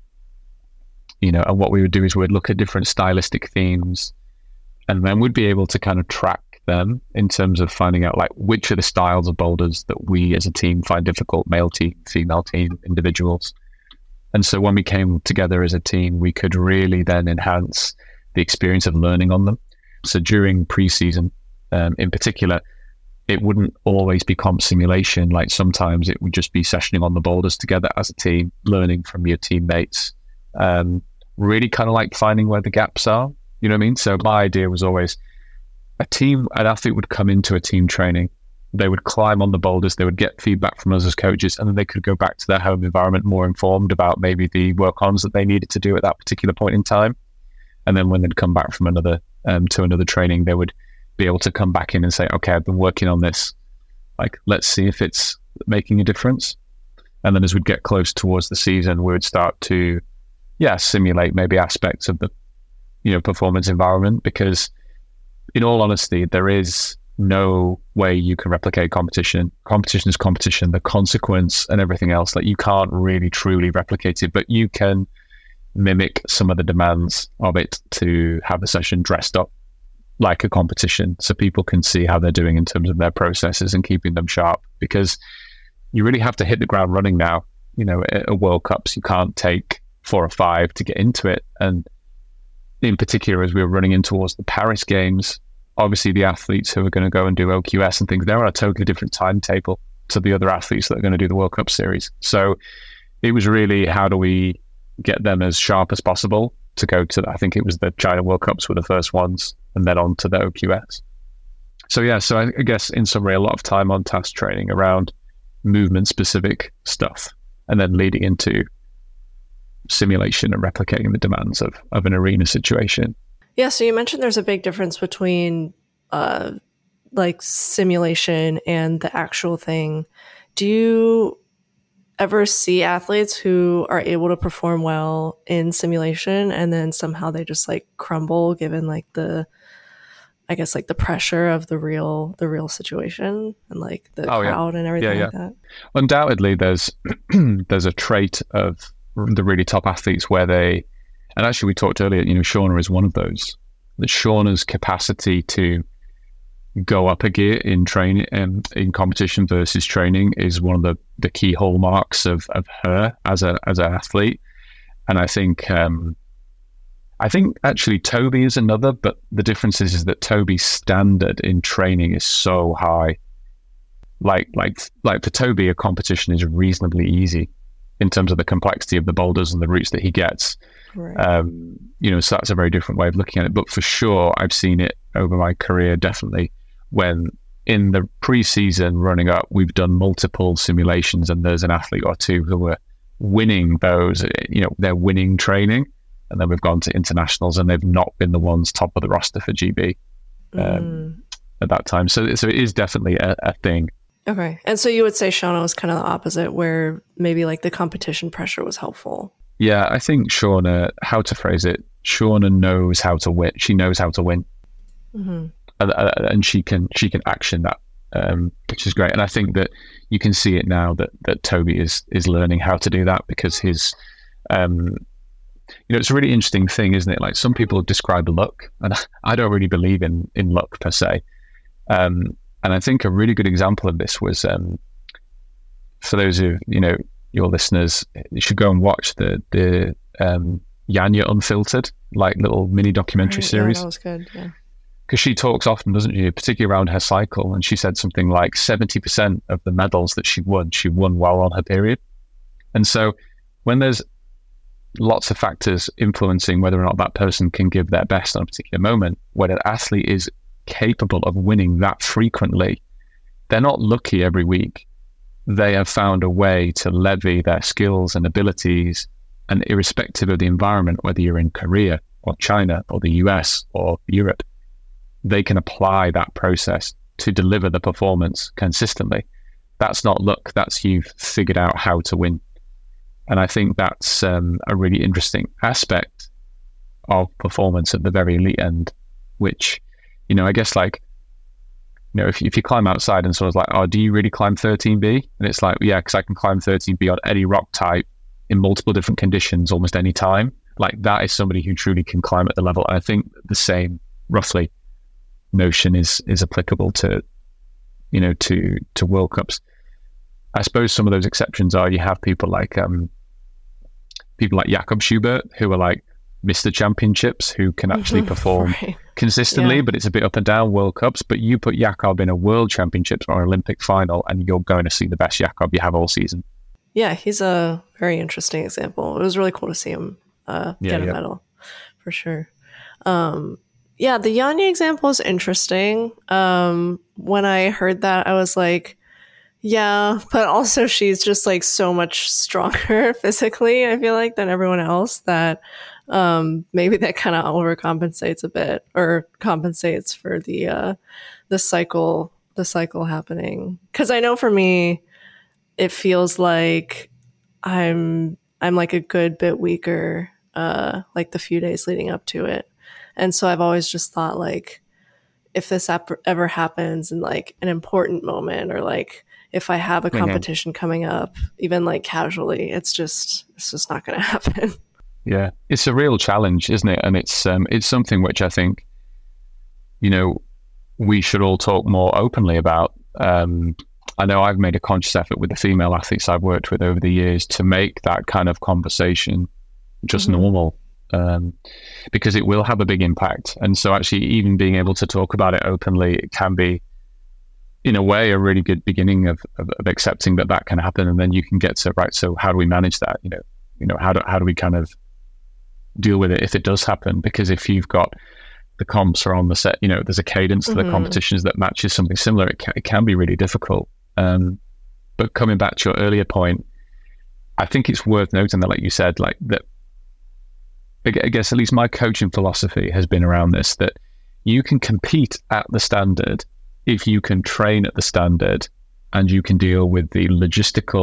And what we would do is we'd look at different stylistic themes, and then we'd be able to kind of track them in terms of finding out like which are the styles of boulders that we as a team find difficult, male team, female team, individuals. And so when we came together as a team, we could really then enhance the experience of learning on them. So during pre-season, in particular, it wouldn't always be comp simulation. Like sometimes it would just be sessioning on the boulders together as a team, learning from your teammates, really kind of like finding where the gaps are. You know what I mean? So my idea was always an athlete would come into a team training, they would climb on the boulders, they would get feedback from us as coaches, and then they could go back to their home environment more informed about maybe the work-ons that they needed to do at that particular point in time. And then when they'd come back from another training, they would be able to come back in and say, okay, I've been working on this. Like, let's see if it's making a difference. And then as we'd get close towards the season, we would start to, simulate maybe aspects of the, performance environment, because in all honesty, there is no way you can replicate competition. Competition is competition, the consequence and everything else. Like you can't really truly replicate it, but you can mimic some of the demands of it to have a session dressed up like a competition, so people can see how they're doing in terms of their processes and keeping them sharp, because you really have to hit the ground running now. At World Cups, you can't take 4 or 5 to get into it. And in particular, as we were running in towards the Paris Games, obviously the athletes who are going to go and do OQS and things, they're on a totally different timetable to the other athletes that are going to do the World Cup series. So it was really, how do we get them as sharp as possible to go to, I think it was the China World Cups were the first ones, and then on to the OQS. So I guess in summary, a lot of time on task training around movement specific stuff, and then leading into simulation and replicating the demands of an arena situation. Yeah, so you mentioned there's a big difference between like simulation and the actual thing. Do you ever see athletes who are able to perform well in simulation and then somehow they just like crumble given like the pressure of the real situation and like the crowd and everything like that? Undoubtedly, there's there's a trait of the really top athletes where they, and actually we talked earlier, Shauna is one of those. That Shauna's capacity to go up a gear in training and in competition versus training is one of the key hallmarks of her as an athlete. And I think actually Toby is another, but the difference is that Toby's standard in training is so high. Like for Toby, a competition is reasonably easy in terms of the complexity of the boulders and the routes that he gets. Right. So that's a very different way of looking at it. But for sure, I've seen it over my career, definitely, when in the pre-season running up, we've done multiple simulations and there's an athlete or two who were winning those, they're winning training. And then we've gone to internationals and they've not been the ones top of the roster for GB at that time. So it is definitely a thing. Okay. And so you would say Shauna was kind of the opposite, where maybe like the competition pressure was helpful. Yeah, I think Shauna, how to phrase it, Shauna knows how to win. She knows how to win. Mm-hmm. And she can action that, which is great. And I think that you can see it now that Toby is learning how to do that because his... it's a really interesting thing, isn't it? Like some people describe luck, and I don't really believe in luck per se. And I think a really good example of this was, for those of your listeners, you should go and watch the Janja Unfiltered, like little mini documentary series. Yeah, that was good. Yeah, because she talks often, doesn't she, particularly around her cycle, and she said something like 70% of the medals that she won while on her period. And so when there's lots of factors influencing whether or not that person can give their best on a particular moment, when an athlete is capable of winning that frequently, they're not lucky every week. They have found a way to levy their skills and abilities, and irrespective of the environment, whether you're in Korea or China or the US or Europe, they can apply that process to deliver the performance consistently. That's not luck, that's you've figured out how to win. And I think that's a really interesting aspect of performance at the very elite end, which, I guess if you climb outside and someone's like, oh, do you really climb 13B? And it's like, yeah, because I can climb 13B on any rock type in multiple different conditions almost any time. Like that is somebody who truly can climb at the level. And I think the same roughly notion is applicable to World Cups. I suppose some of those exceptions are you have people like Jakob Schubert, who are like Mr. Championships, who can actually perform consistently, but it's a bit up and down World Cups. But you put Jakob in a World Championships or Olympic final and you're going to see the best Jakob you have all season. Yeah, he's a very interesting example. It was really cool to see him get a medal, for sure. The Janja example is interesting. When I heard that, I was like, yeah, but also she's just like so much stronger physically, I feel like, than everyone else, that maybe that kind of overcompensates a bit, or compensates for the cycle happening. Because I know for me, it feels like I'm like a good bit weaker, like the few days leading up to it. And so I've always just thought, like, if this ever happens in like an important moment, or like if I have a competition coming up, even like casually, it's just not going to happen. Yeah, it's a real challenge, isn't it? And it's something which I think, we should all talk more openly about. I know I've made a conscious effort with the female athletes I've worked with over the years to make that kind of conversation just normal, because it will have a big impact. And so actually even being able to talk about it openly, it can be, in a way, a really good beginning of accepting that can happen. And then you can get to, right, so how do we manage that? How do we kind of deal with it if it does happen? Because if you've got the comps are on the set, there's a cadence to the competitions that matches something similar, it can be really difficult. But coming back to your earlier point, I think it's worth noting that, like you said, like that, I guess at least my coaching philosophy has been around this, that you can compete at the standard if you can train at the standard and you can deal with the logistical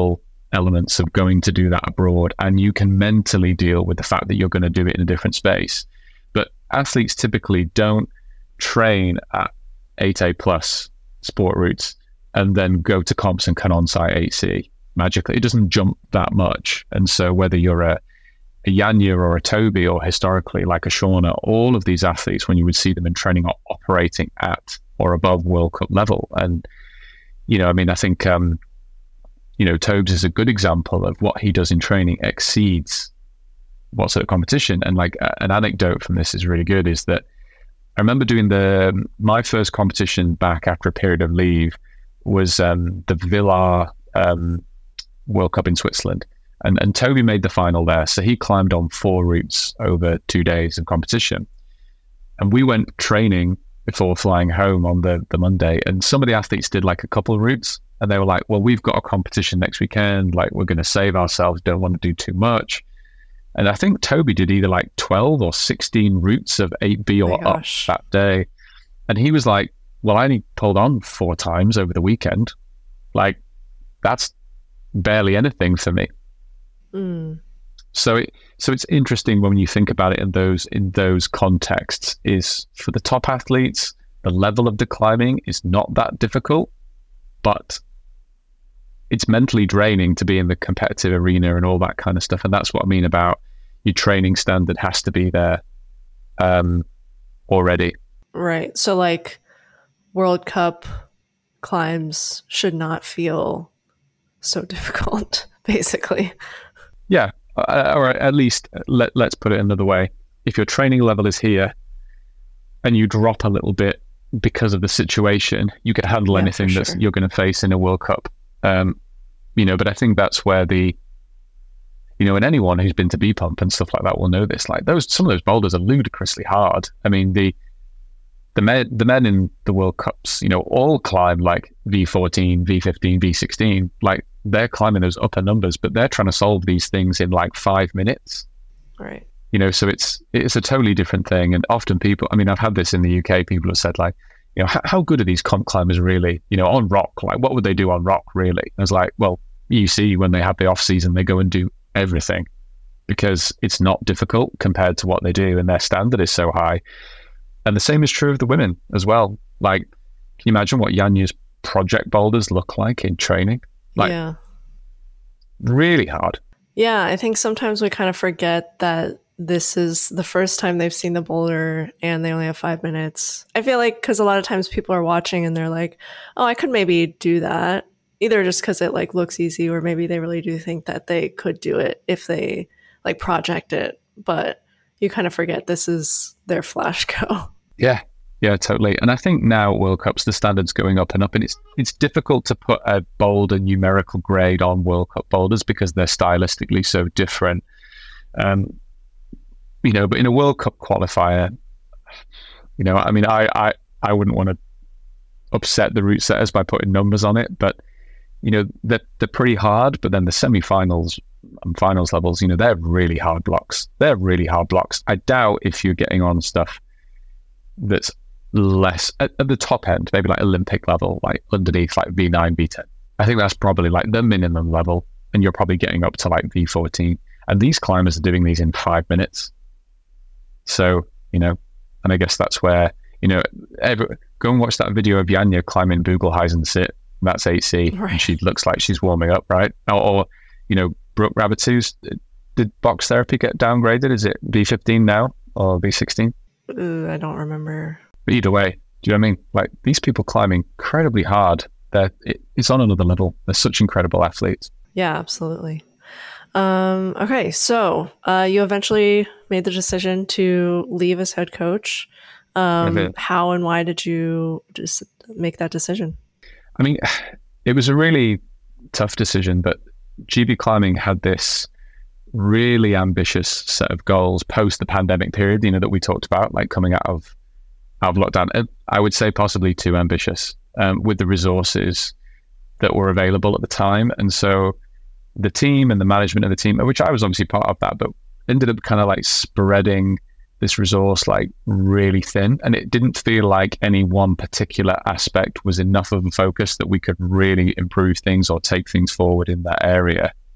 elements of going to do that abroad, and you can mentally deal with the fact that you're going to do it in a different space. But athletes typically don't train at 8A plus sport routes and then go to comps and can on-site 8C magically. It doesn't jump that much. And so whether you're a Janja or a Toby, or historically like a Shauna, all of these athletes, when you would see them in training, are operating at or above World Cup level. And, I think, Tobes is a good example of what he does in training exceeds what's at a competition. And like an anecdote from this is really good, is that I remember doing my first competition back after a period of leave was the Villar World Cup in Switzerland. And Toby made the final there. So he climbed on 4 routes over 2 days of competition. And we went training before flying home on the Monday. And some of the athletes did like a couple of routes. And they were like, well, we've got a competition next weekend. Like, we're going to save ourselves. Don't want to do too much. And I think Toby did either like 12 or 16 routes of 8B or up that day. And he was like, well, I only pulled on 4 times over the weekend. Like, that's barely anything for me. So it's interesting when you think about it in those contexts. Is for the top athletes, the level of the climbing is not that difficult, but it's mentally draining to be in the competitive arena and all that kind of stuff. And that's what I mean about your training standard has to be there already. Right. So like World Cup climbs should not feel so difficult, basically. Yeah. Or at least let's put it another way. If your training level is here and you drop a little bit because of the situation, you can handle anything that you're going to face in a World Cup. But I think that's where and anyone who's been to B-Pump and stuff like that will know this. Like some of those boulders are ludicrously hard. I mean, the men in the World Cups, all climb like V14, V15, V16. Like they're climbing those upper numbers, but they're trying to solve these things in like 5 minutes. Right. So it's a totally different thing. And often people, I've had this in the UK, people have said like, how good are these comp climbers really? On rock, like what would they do on rock really? I was like, well, you see when they have the off season, they go and do everything because it's not difficult compared to what they do, and their standard is so high. And the same is true of the women as well. Like, can you imagine what Janja's project boulders look like in training? Like, yeah. Really hard. Yeah, I think sometimes we kind of forget that this is the first time they've seen the boulder and they only have 5 minutes. I feel like because a lot of times people are watching and they're like, oh, I could maybe do that. Either just because it like looks easy, or maybe they really do think that they could do it if they like project it. But you kind of forget this is their flash go. Yeah, totally. And I think now at World Cups, the standard's going up and up, and it's difficult to put a boulder numerical grade on World Cup boulders because they're stylistically so different. But in a World Cup qualifier, I wouldn't want to upset the route setters by putting numbers on it, but they're pretty hard. But then the semi-finals and finals levels, they're really hard blocks. I doubt if you're getting on stuff that's less at the top end, maybe like Olympic level, like underneath like V9, V10. I think that's probably like the minimum level, and you're probably getting up to like V14. And these climbers are doing these in 5 minutes. So, and I guess that's where, go and watch that video of Janja climbing Bugelhuisen Sit. That's 8C. Right. And she looks like she's warming up, right? Or Brooke Rabatu's, did box therapy get downgraded? Is it V15 now or V16? I don't remember. But either way, do you know what I mean? Like, these people climb incredibly hard. It's on another level. They're such incredible athletes. Yeah, absolutely. Okay, so you eventually made the decision to leave as head coach. How and why did you just make that decision? It was a really tough decision, but GB Climbing had this really ambitious set of goals post the pandemic period, that we talked about, like coming out of lockdown. I would say possibly too ambitious with the resources that were available at the time. And so the team and the management of the team, which I was obviously part of that, but ended up kind of like spreading this resource like really thin. And it didn't feel like any one particular aspect was enough of a focus that we could really improve things or take things forward in that area.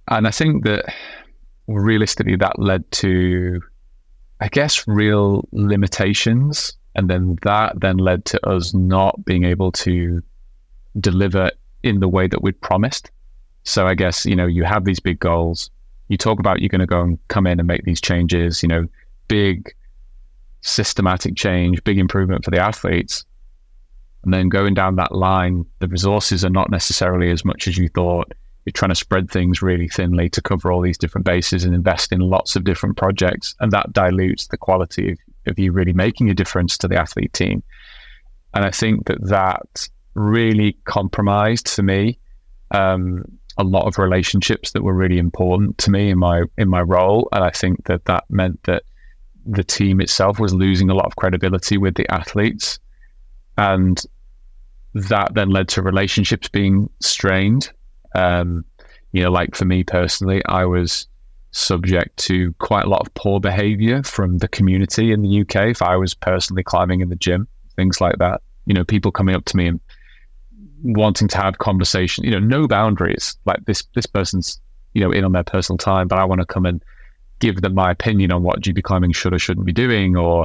And I think that realistically that led to, I guess, real limitations. And then that then led to us not being able to deliver in the way that we'd promised. So I guess, you have these big goals. You talk about you're going to go and come in and make these changes, big systematic change, big improvement for the athletes. And then going down that line, the resources are not necessarily as much as you thought. You're trying to spread things really thinly to cover all these different bases and invest in lots of different projects. And that dilutes the quality of you really making a difference to the athlete team. And I think that really compromised for me a lot of relationships that were really important to me in my role. And I think that meant that the team itself was losing a lot of credibility with the athletes. And that then led to relationships being strained. Like for me personally, I was subject to quite a lot of poor behavior from the community in the UK. If I was personally climbing in the gym, things like that, people coming up to me and wanting to have conversation, no boundaries, like this person's, in on their personal time, but I want to come and give them my opinion on what GB climbing should or shouldn't be doing, or,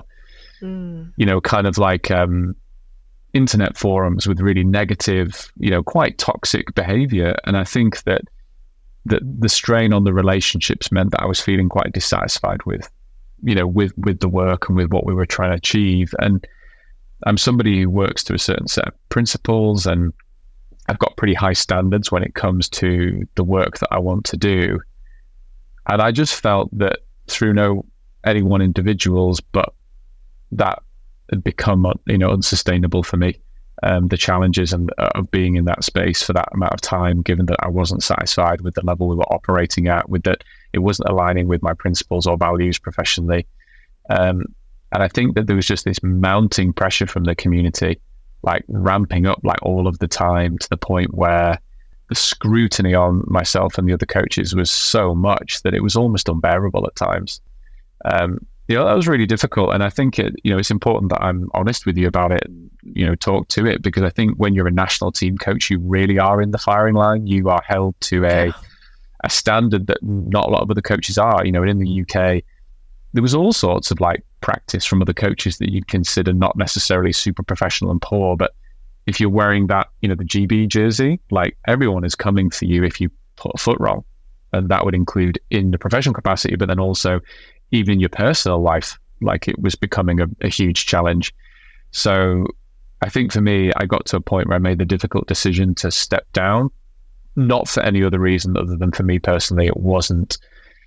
kind of like, internet forums with really negative, quite toxic behavior. And I think that the strain on the relationships meant that I was feeling quite dissatisfied with the work and with what we were trying to achieve. And I'm somebody who works to a certain set of principles, and I've got pretty high standards when it comes to the work that I want to do. And I just felt that through any one individuals, but that had become unsustainable for me. The challenges of being in that space for that amount of time, given that I wasn't satisfied with the level we were operating at, with that it wasn't aligning with my principles or values professionally. And I think that there was just this mounting pressure from the community, like ramping up like all of the time, to the point where the scrutiny on myself and the other coaches was so much that it was almost unbearable at times. That was really difficult. And I think it's important that I'm honest with you about it, talk to it, because I think when you're a national team coach, you really are in the firing line. You are held to a standard that not a lot of other coaches are. And in the UK, there was all sorts of like practice from other coaches that you'd consider not necessarily super professional and poor. But if you're wearing that, the GB jersey, like everyone is coming for you if you put a foot wrong. And that would include in the professional capacity, but then also even in your personal life, like it was becoming a huge challenge. So I think for me, I got to a point where I made the difficult decision to step down, not for any other reason other than for me personally, it wasn't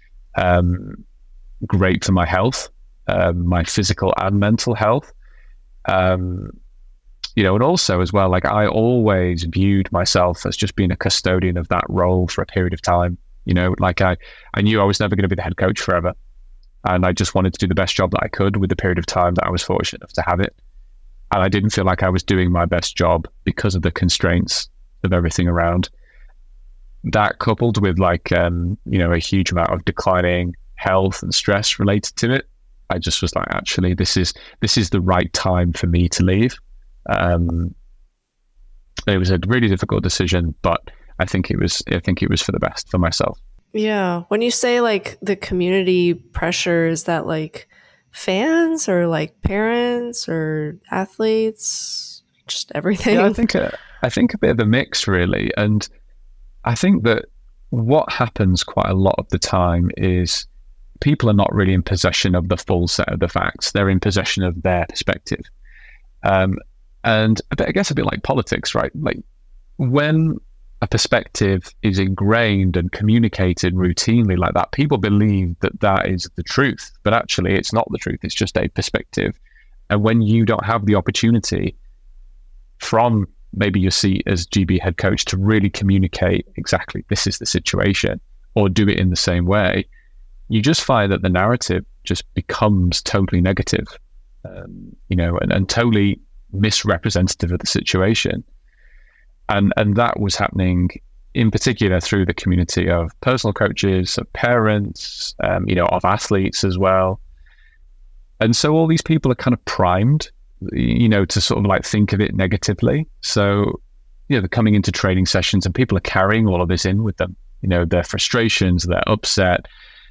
great for my health, my physical and mental health. And also as well, like I always viewed myself as just being a custodian of that role for a period of time. Like I knew I was never going to be the head coach forever. And I just wanted to do the best job that I could with the period of time that I was fortunate enough to have it. And I didn't feel like I was doing my best job because of the constraints of everything around. That coupled with like, a huge amount of declining health and stress related to it, I just was like, actually, this is the right time for me to leave. It was a really difficult decision, but I think it was for the best for myself. Yeah. When you say like the community pressure, is that like fans or like parents or athletes, just everything? Yeah, I think a bit of a mix really. And I think that what happens quite a lot of the time is people are not really in possession of the full set of the facts. They're in possession of their perspective. And I guess a bit like politics, right? Like when a perspective is ingrained and communicated routinely like that, people believe that is the truth, but actually it's not the truth. It's just a perspective. And when you don't have the opportunity from maybe your seat as GB head coach to really communicate exactly this is the situation or do it in the same way, you just find that the narrative just becomes totally negative, and totally misrepresentative of the situation. And that was happening in particular through the community of personal coaches, of parents, of athletes as well. And so all these people are kind of primed, to sort of like think of it negatively. So, they're coming into training sessions and people are carrying all of this in with them. their frustrations, their upset,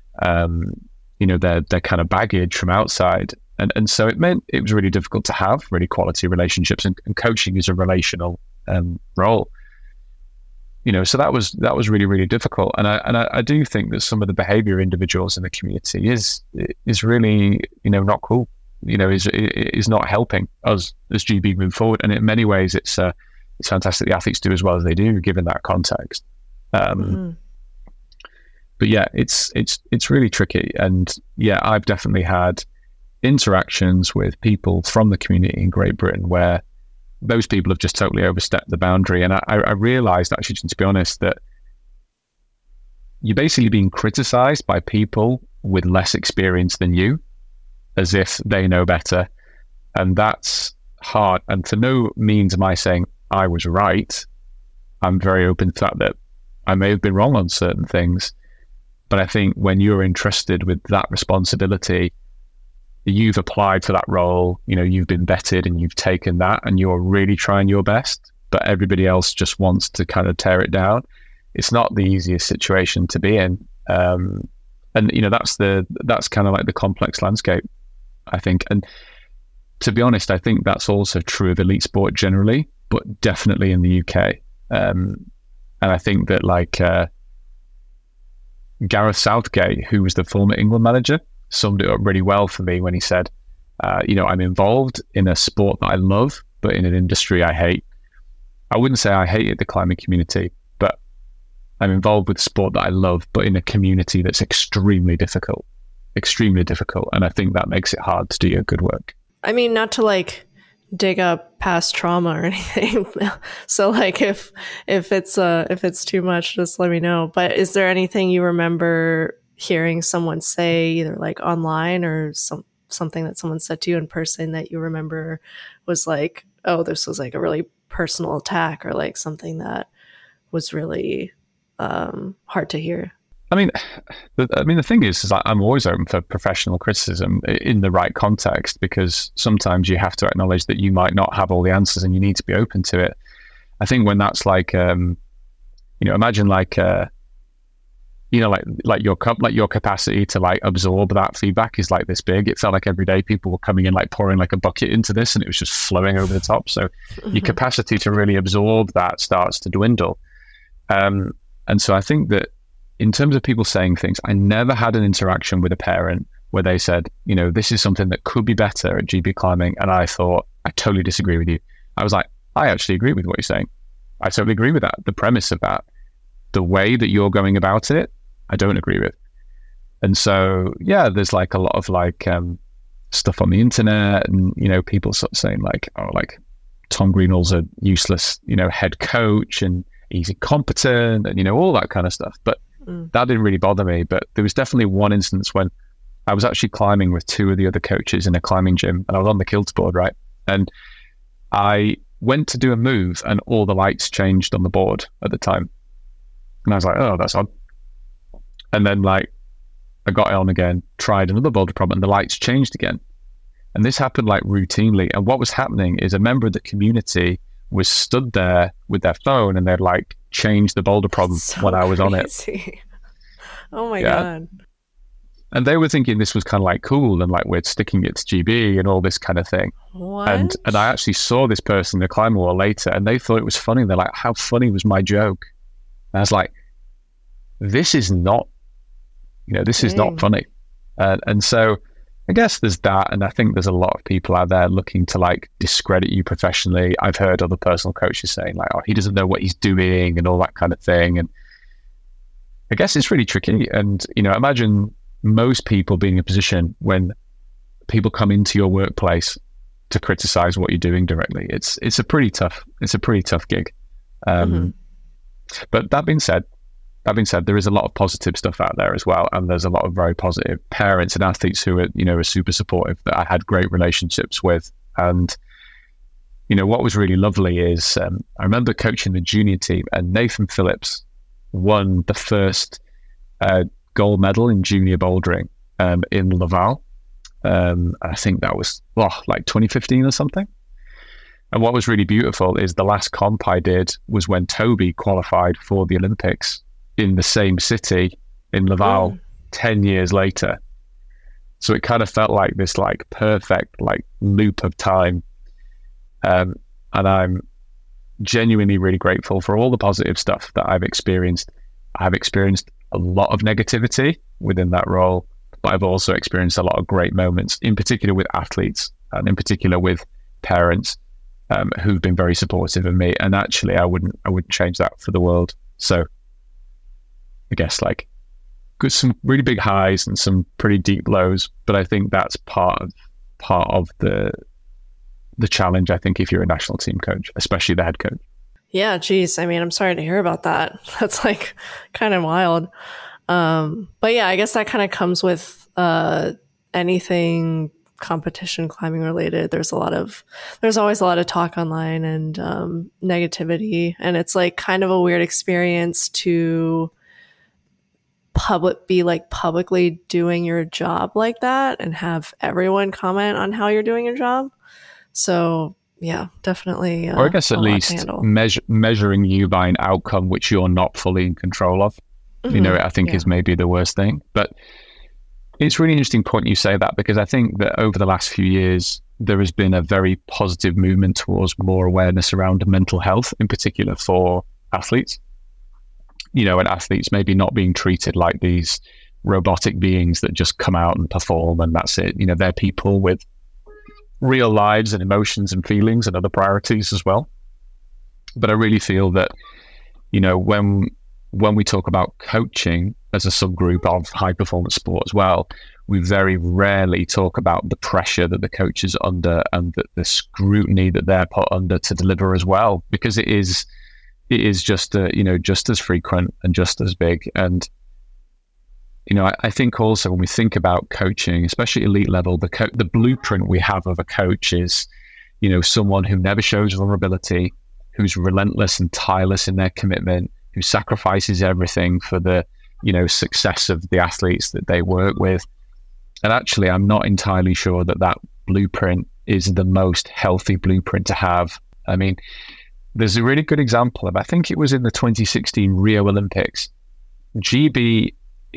their kind of baggage from outside. And so it meant it was really difficult to have really quality relationships, and coaching is a relational role. So that was really, really difficult. And I do think that some of the behavior individuals in the community is really, not cool, is not helping us as GB move forward. And in many ways, it's fantastic the athletes do as well as they do, given that context. But yeah, it's really tricky. And yeah, I've definitely had interactions with people from the community in Great Britain where those people have just totally overstepped the boundary. And I realized, actually, to be honest, that you're basically being criticized by people with less experience than you, as if they know better. And that's hard. And for no means am I saying I was right. I'm very open to the fact that I may have been wrong on certain things. But I think when you're entrusted with that responsibility, you've applied for that role, you've been vetted and you've taken that and you're really trying your best, but everybody else just wants to kind of tear it down. It's not the easiest situation to be in. And that's kind of like the complex landscape, I think. And to be honest, I think that's also true of elite sport generally, but definitely in the UK. And I think that Gareth Southgate, who was the former England manager, summed it up really well for me when he said, I'm involved in a sport that I love, but in an industry I hate. I wouldn't say I hated the climbing community, but I'm involved with sport that I love, but in a community that's extremely difficult. And I think that makes it hard to do your good work. I mean, not to dig up past trauma or anything. So if it's too much, just let me know. But is there anything you remember hearing someone say, either online or something that someone said to you in person, that you remember was oh, this was a really personal attack, or something that was really hard to hear? I mean, the thing is I'm always open for professional criticism in the right context, because sometimes you have to acknowledge that you might not have all the answers and you need to be open to it. I think when that's imagine your capacity to absorb that feedback is this big. It felt like every day people were coming in pouring a bucket into this, and it was just flowing over the top. So your capacity to really absorb that starts to dwindle. And so I think that in terms of people saying things, I never had an interaction with a parent where they said, this is something that could be better at GB climbing. And I thought, I totally disagree with you. I was like, I actually agree with what you're saying. I totally agree with that. The premise of that, the way that you're going about it, I don't agree with. And so, yeah, there's a lot of stuff on the internet, and, people sort of saying Tom Greenall's a useless, head coach, and he's incompetent, and, all that kind of stuff. But that didn't really bother me. But there was definitely one instance when I was actually climbing with two of the other coaches in a climbing gym, and I was on the kilts board, right? And I went to do a move and all the lights changed on the board at the time. And I was like, oh, that's odd. And then I got on again, tried another boulder problem, and the lights changed again. And this happened routinely. And what was happening is a member of the community was stood there with their phone, and they'd changed the boulder problem when I was on it. Oh my God. And they were thinking this was kind of cool, and we're sticking it to GB and all this kind of thing. What? And I actually saw this person in the climber wall later, and they thought it was funny. They're like, how funny was my joke? And I was like, this is not, this is not funny. And so I guess there's that. And I think there's a lot of people out there looking to discredit you professionally. I've heard other personal coaches saying oh, he doesn't know what he's doing and all that kind of thing. And I guess it's really tricky. And, imagine most people being in a position when people come into your workplace to criticize what you're doing directly. It's a pretty tough gig. But that being said, there is a lot of positive stuff out there as well, and there's a lot of very positive parents and athletes who are super supportive that I had great relationships with. And what was really lovely is I remember coaching the junior team, and Nathan Phillips won the first gold medal in junior bouldering in Laval. I think that was 2015 or something. And what was really beautiful is the last comp I did was when Toby qualified for the Olympics in the same city in Laval 10 years later. So it kind of felt like this like perfect like loop of time. And I'm genuinely really grateful for all the positive stuff that I've experienced. I've experienced a lot of negativity within that role, but I've also experienced a lot of great moments, in particular with athletes and in particular with parents who've been very supportive of me. And actually, I wouldn't change that for the world. So I guess like some really big highs and some pretty deep lows, but I think that's part of the challenge, I think, if you're a national team coach, especially the head coach. Yeah, geez. I mean, I'm sorry to hear about that. That's like kind of wild. But yeah, I guess that kind of comes with anything competition climbing related. There's always a lot of talk online and negativity. And it's like kind of a weird experience to be like publicly doing your job like that and have everyone comment on how you're doing your job. So yeah, definitely. Or I guess at least measuring you by an outcome which you're not fully in control of, I think is maybe the worst thing. But it's a really interesting point you say that, because I think that over the last few years, there has been a very positive movement towards more awareness around mental health, in particular for athletes. And athletes maybe not being treated like these robotic beings that just come out and perform and that's it. They're people with real lives and emotions and feelings and other priorities as well. But I really feel that, when we talk about coaching as a subgroup of high performance sport as well, we very rarely talk about the pressure that the coach is under and the scrutiny that they're put under to deliver as well, because it is just just as frequent and just as big. And I think also when we think about coaching, especially elite level, the blueprint we have of a coach is, someone who never shows vulnerability, who's relentless and tireless in their commitment, who sacrifices everything for the, success of the athletes that they work with. And actually, I'm not entirely sure that blueprint is the most healthy blueprint to have. I mean, there's a really good example of, I think it was in the 2016 Rio Olympics, GB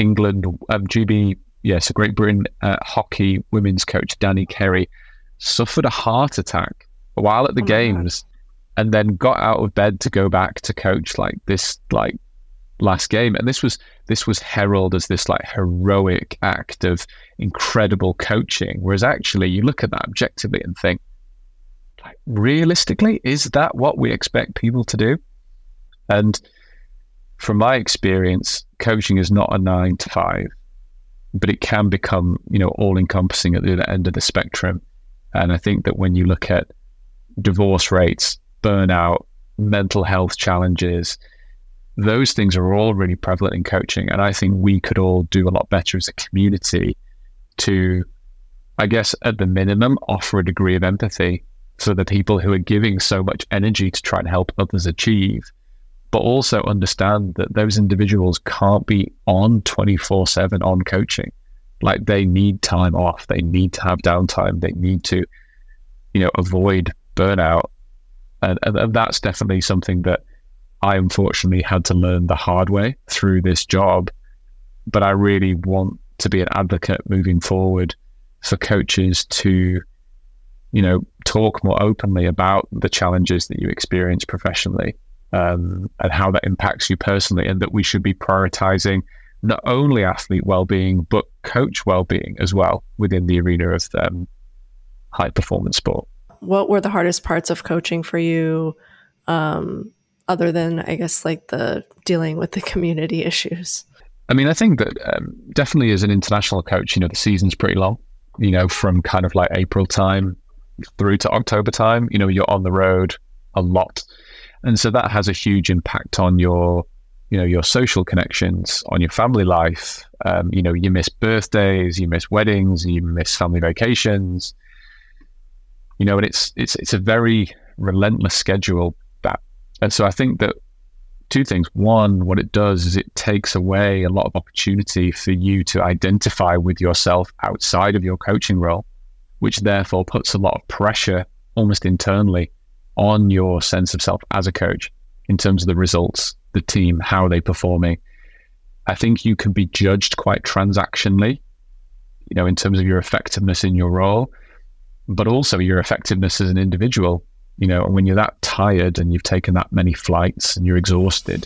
Great Britain hockey women's coach Danny Kerry suffered a heart attack while at the games and then got out of bed to go back to coach this last game. And this was heralded as this like heroic act of incredible coaching, whereas actually you look at that objectively and think, like, realistically, is that what we expect people to do? And from my experience, coaching is not a 9 to 5, but it can become, all encompassing at the other end of the spectrum. And I think that when you look at divorce rates, burnout, mental health challenges, those things are all really prevalent in coaching. And I think we could all do a lot better as a community to, I guess, at the minimum, offer a degree of empathy for the people who are giving so much energy to try and help others achieve, but also understand that those individuals can't be on 24/7 on coaching. Like, they need time off, they need to have downtime, they need to, avoid burnout. And that's definitely something that I unfortunately had to learn the hard way through this job. But I really want to be an advocate moving forward for coaches to, talk more openly about the challenges that you experience professionally, and how that impacts you personally, and that we should be prioritizing not only athlete well-being, but coach well-being as well within the arena of high performance sport. What were the hardest parts of coaching for you, other than, I guess, like the dealing with the community issues? I mean, I think that definitely as an international coach, the season's pretty long, from kind of like April time through to October time, you're on the road a lot. And so that has a huge impact on your social connections, on your family life. You miss birthdays, you miss weddings, you miss family vacations, and it's a very relentless schedule, that. And so I think that two things. One, what it does is it takes away a lot of opportunity for you to identify with yourself outside of your coaching role, which therefore puts a lot of pressure almost internally on your sense of self as a coach in terms of the results, the team, how are they performing. I think you can be judged quite transactionally, in terms of your effectiveness in your role, but also your effectiveness as an individual. And when you're that tired and you've taken that many flights and you're exhausted,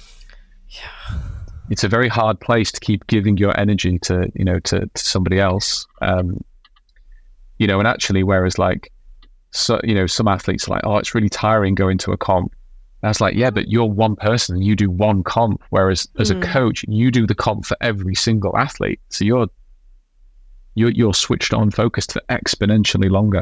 it's a very hard place to keep giving your energy to somebody else. And actually, whereas like, so, some athletes are like, oh, it's really tiring going to a comp. And I was like, yeah, but you're one person and you do one comp. Whereas as a coach, you do the comp for every single athlete. So you're switched on, focused for exponentially longer.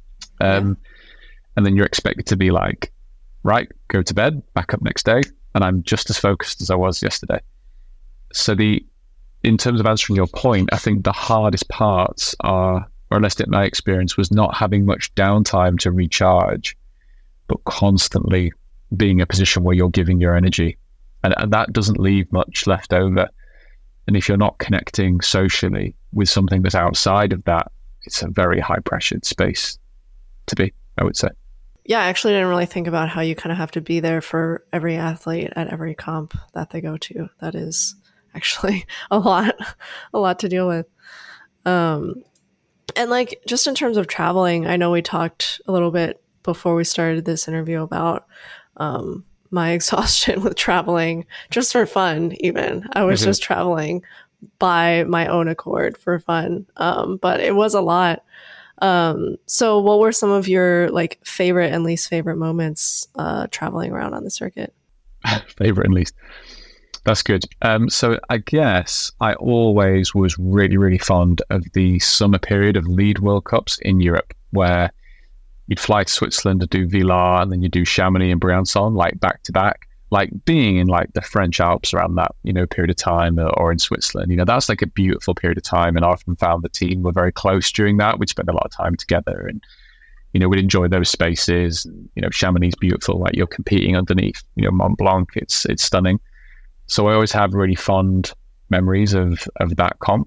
And then you're expected to be like, right, go to bed, back up next day. And I'm just as focused as I was yesterday. So in terms of answering your point, I think the hardest parts are, or at least in my experience, was not having much downtime to recharge, but constantly being in a position where you're giving your energy. And that doesn't leave much left over. And if you're not connecting socially with something that's outside of that, it's a very high pressured space to be, I would say. Yeah, I actually didn't really think about how you kind of have to be there for every athlete at every comp that they go to. That is actually a lot to deal with. And like, just in terms of traveling, I know we talked a little bit before we started this interview about my exhaustion with traveling just for fun. Even I was just traveling by my own accord for fun. But it was a lot. So what were some of your like favorite and least favorite moments traveling around on the circuit? Favorite and least. That's good. So I guess I always was really, really fond of the summer period of lead World Cups in Europe, where you'd fly to Switzerland to do Villars and then you do Chamonix and Briançon, like back to back. Like being in like the French Alps around that, period of time, or in Switzerland, that's like a beautiful period of time. And I often found the team were very close during that. We'd spend a lot of time together and, we'd enjoy those spaces. Chamonix is beautiful. Like you're competing underneath, Mont Blanc. It's stunning. So I always have really fond memories of that comp.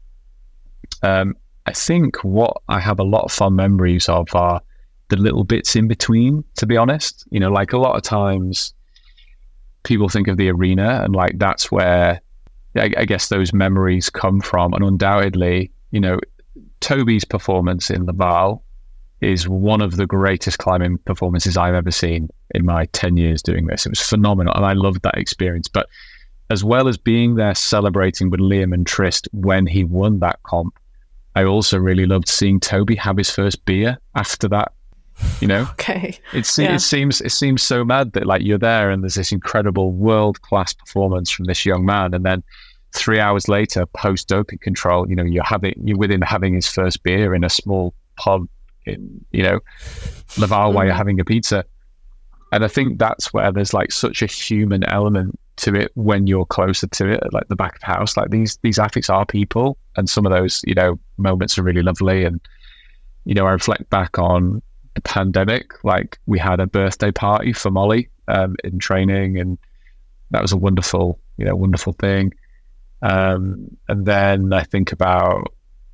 I think what I have a lot of fond memories of are the little bits in between, to be honest. Like a lot of times people think of the arena and like that's where I guess those memories come from. And undoubtedly, Toby's performance in Laval is one of the greatest climbing performances I've ever seen in my 10 years doing this. It was phenomenal and I loved that experience. But as well as being there celebrating with Liam and Trist when he won that comp, I also really loved seeing Toby have his first beer after that. Okay. It seems so mad that like you're there and there's this incredible world-class performance from this young man, and then 3 hours later, post doping control, you're with him having his first beer in a small pub in Laval while you're having a pizza. And I think that's where there's like such a human element to it when you're closer to it, like the back of the house. Like these athletes are people, and some of those moments are really lovely. And I reflect back on the pandemic, like we had a birthday party for Molly in training, and that was a wonderful thing. And then I think about,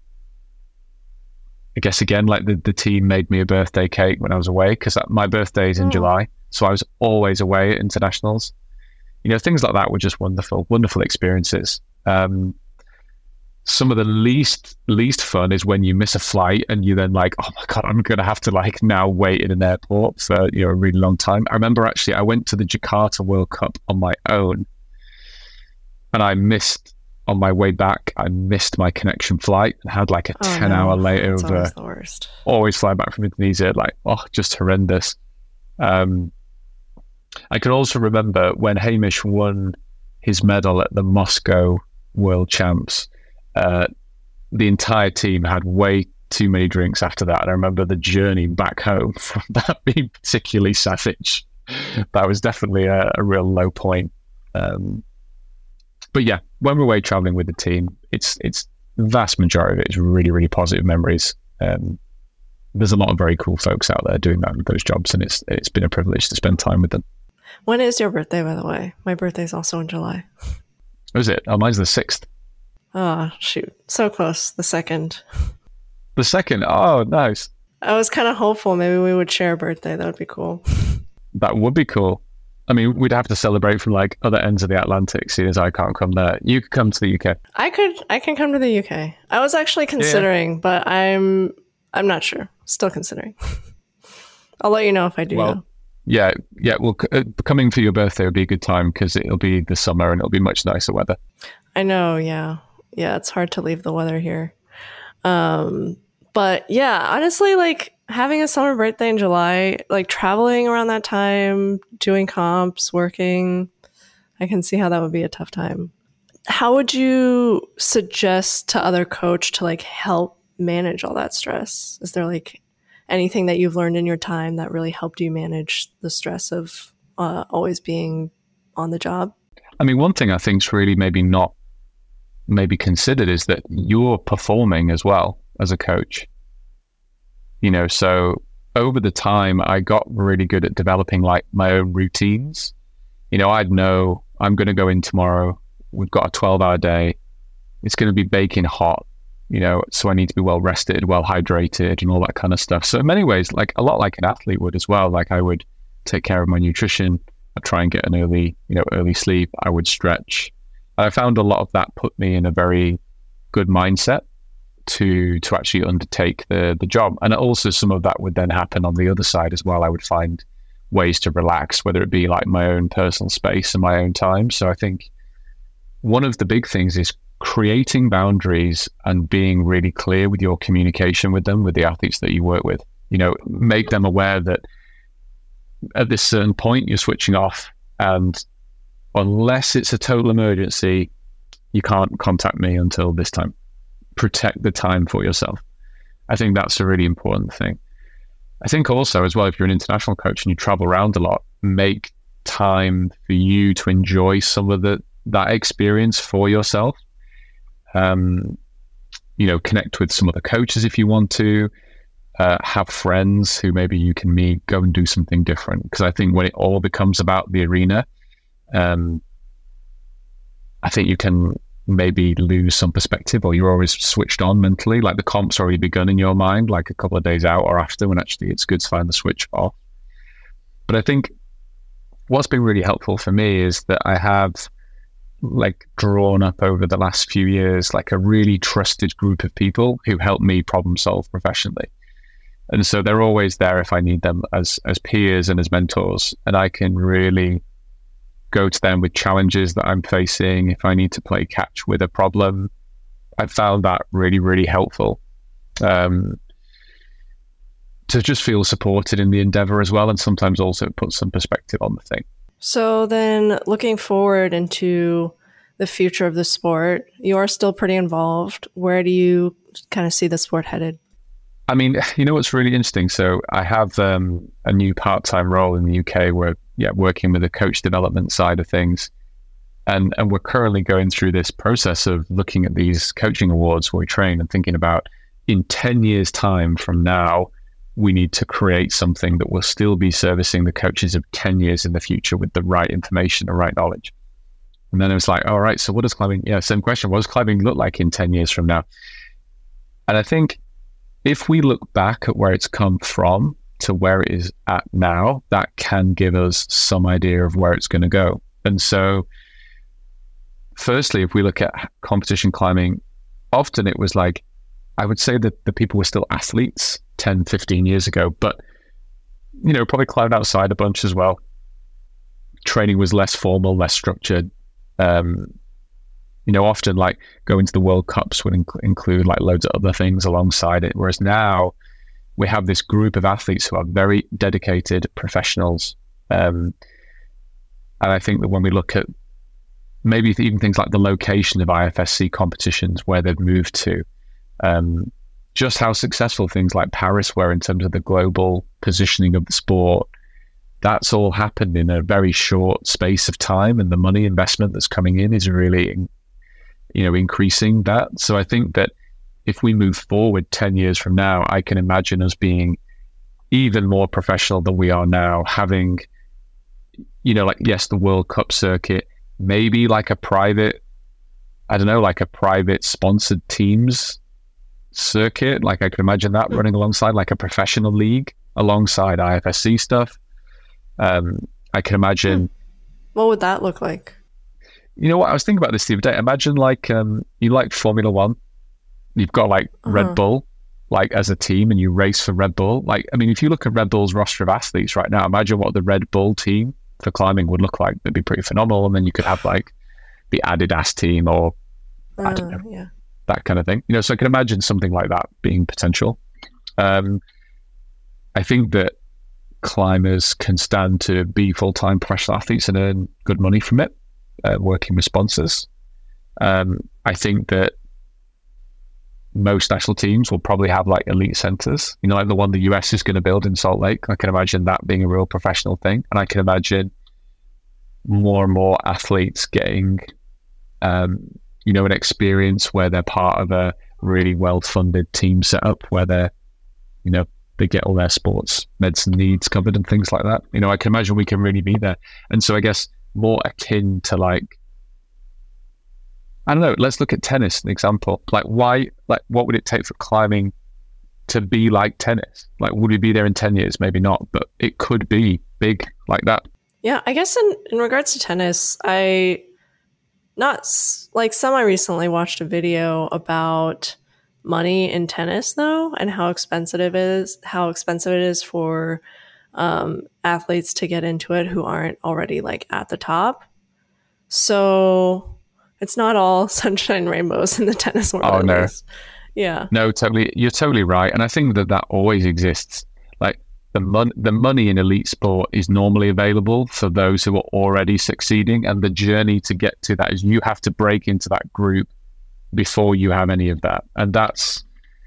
I guess again, like the team made me a birthday cake when I was away, because my birthday is in July, so I was always away at internationals. Things like that were just wonderful experiences. Some of the least fun is when you miss a flight and you then like, oh my God, I'm going to have to like now wait in an airport for a really long time. I remember actually I went to the Jakarta World Cup on my own and on my way back, I missed my connection flight and had like a 10-hour layover. That's always the worst. Always flying back from Indonesia, like, just horrendous. I can also remember when Hamish won his medal at the Moscow World Champs, the entire team had way too many drinks after that. And I remember the journey back home from that being particularly savage. That was definitely a real low point. But yeah, when we're away traveling with the team, it's the vast majority of it is really, really positive memories. There's a lot of very cool folks out there doing those jobs, and it's been a privilege to spend time with them. When is your birthday, by the way? My birthday's also in July. Is it? Oh, mine's the 6th. Oh, shoot. So close. The 2nd. The 2nd? Oh, nice. I was kind of hopeful maybe we would share a birthday. That would be cool. That would be cool. I mean, we'd have to celebrate from like other ends of the Atlantic, seeing as I can't come there. You could come to the UK. I can come to the UK. I was actually considering, but I'm not sure. Still considering. I'll let you know if I do. Well, yeah. Well, coming for your birthday would be a good time because it'll be the summer and it'll be much nicer weather. I know. Yeah. It's hard to leave the weather here. But yeah, honestly, like having a summer birthday in July, like traveling around that time, doing comps, working, I can see how that would be a tough time. How would you suggest to other coach to like help manage all that stress? Is there like anything that you've learned in your time that really helped you manage the stress of always being on the job? I mean, one thing I think is really not considered is that you're performing as well as a coach. So over the time, I got really good at developing like my own routines. I'd know I'm going to go in tomorrow. We've got a 12-hour day. It's going to be baking hot, so I need to be well rested, well hydrated and all that kind of stuff. So in many ways, like a lot like an athlete would as well, like I would take care of my nutrition. I'd try and get an early sleep. I would stretch. I found a lot of that put me in a very good mindset to actually undertake the job. And also some of that would then happen on the other side as well. I would find ways to relax, whether it be like my own personal space and my own time. So I think one of the big things is creating boundaries and being really clear with your communication with them, with the athletes that you work with. Make them aware that at this certain point you're switching off, and unless it's a total emergency, you can't contact me until this time. Protect the time for yourself. I think that's a really important thing. I think also as well, if you're an international coach and you travel around a lot, make time for you to enjoy some of that experience for yourself. Connect with some other coaches if you want to. Have friends who maybe you can meet, go and do something different. Because I think when it all becomes about the arena, I think you can maybe lose some perspective, or you're always switched on mentally, like the comp's already begun in your mind, like a couple of days out or after, when actually it's good to find the switch off. But I think what's been really helpful for me is that I have like drawn up over the last few years, like a really trusted group of people who help me problem solve professionally. And so they're always there if I need them as peers and as mentors. And I can really go to them with challenges that I'm facing. If I need to play catch with a problem, I found that really, really helpful to just feel supported in the endeavor as well. And sometimes also put some perspective on the thing. So then looking forward into the future of the sport, you are still pretty involved. Where do you kind of see the sport headed? I mean, what's really interesting? So I have a new part-time role in the UK where, working with the coach development side of things. And we're currently going through this process of looking at these coaching awards where we train and thinking about in 10 years time from now, we need to create something that will still be servicing the coaches of 10 years in the future with the right information, the right knowledge. And then it was like, all right, so what does climbing, same question, what does climbing look like in 10 years from now? And I think if we look back at where it's come from to where it is at now, that can give us some idea of where it's going to go. And so firstly, if we look at competition climbing, often it was like, I would say that the people were still athletes 10, 15 years ago, but, probably climbed outside a bunch as well. Training was less formal, less structured. Often like going to the World Cups would include like loads of other things alongside it. Whereas now we have this group of athletes who are very dedicated professionals. And I think that when we look at maybe even things like the location of IFSC competitions where they've moved to, just how successful things like Paris were in terms of the global positioning of the sport, that's all happened in a very short space of time, and the money investment that's coming in is really, increasing that. So I think that if we move forward 10 years from now, I can imagine us being even more professional than we are now, having, the World Cup circuit, maybe like a private sponsored teams circuit. Like I could imagine that running alongside like a professional league alongside IFSC stuff. I can imagine. What would that look like? You know what? I was thinking about this the other day. Imagine like you like Formula One. You've got like Red Bull, like as a team, and you race for Red Bull. Like, I mean, if you look at Red Bull's roster of athletes right now, imagine what the Red Bull team for climbing would look like. It'd be pretty phenomenal. And then you could have like the Adidas team, or I don't know, that kind of thing. You know, so I can imagine something like that being potential. I think that climbers can stand to be full-time professional athletes and earn good money from it, working with sponsors. I think that most national teams will probably have like elite centers, you know, like the one the US is going to build in Salt Lake. I can imagine that being a real professional thing. And I can imagine more and more athletes getting, you know, an experience where they're part of a really well-funded team setup where they're, you know, they get all their sports medicine needs covered and things like that. You know, I can imagine we can really be there. And so I guess more akin to like, I don't know, let's look at tennis, an example. Like what would it take for climbing to be like tennis? Like, would we be there in 10 years? Maybe not, but it could be big like that. Yeah, I guess in regards to tennis, I semi-recently watched a video about money in tennis though, and how expensive it is for athletes to get into it who aren't already like at the top. So it's not all sunshine and rainbows in the tennis world. Oh no. Yeah. No, totally. You're totally right. And I think that always exists. Like the money in elite sport is normally available for those who are already succeeding. And the journey to get to that is you have to break into that group before you have any of that. And that's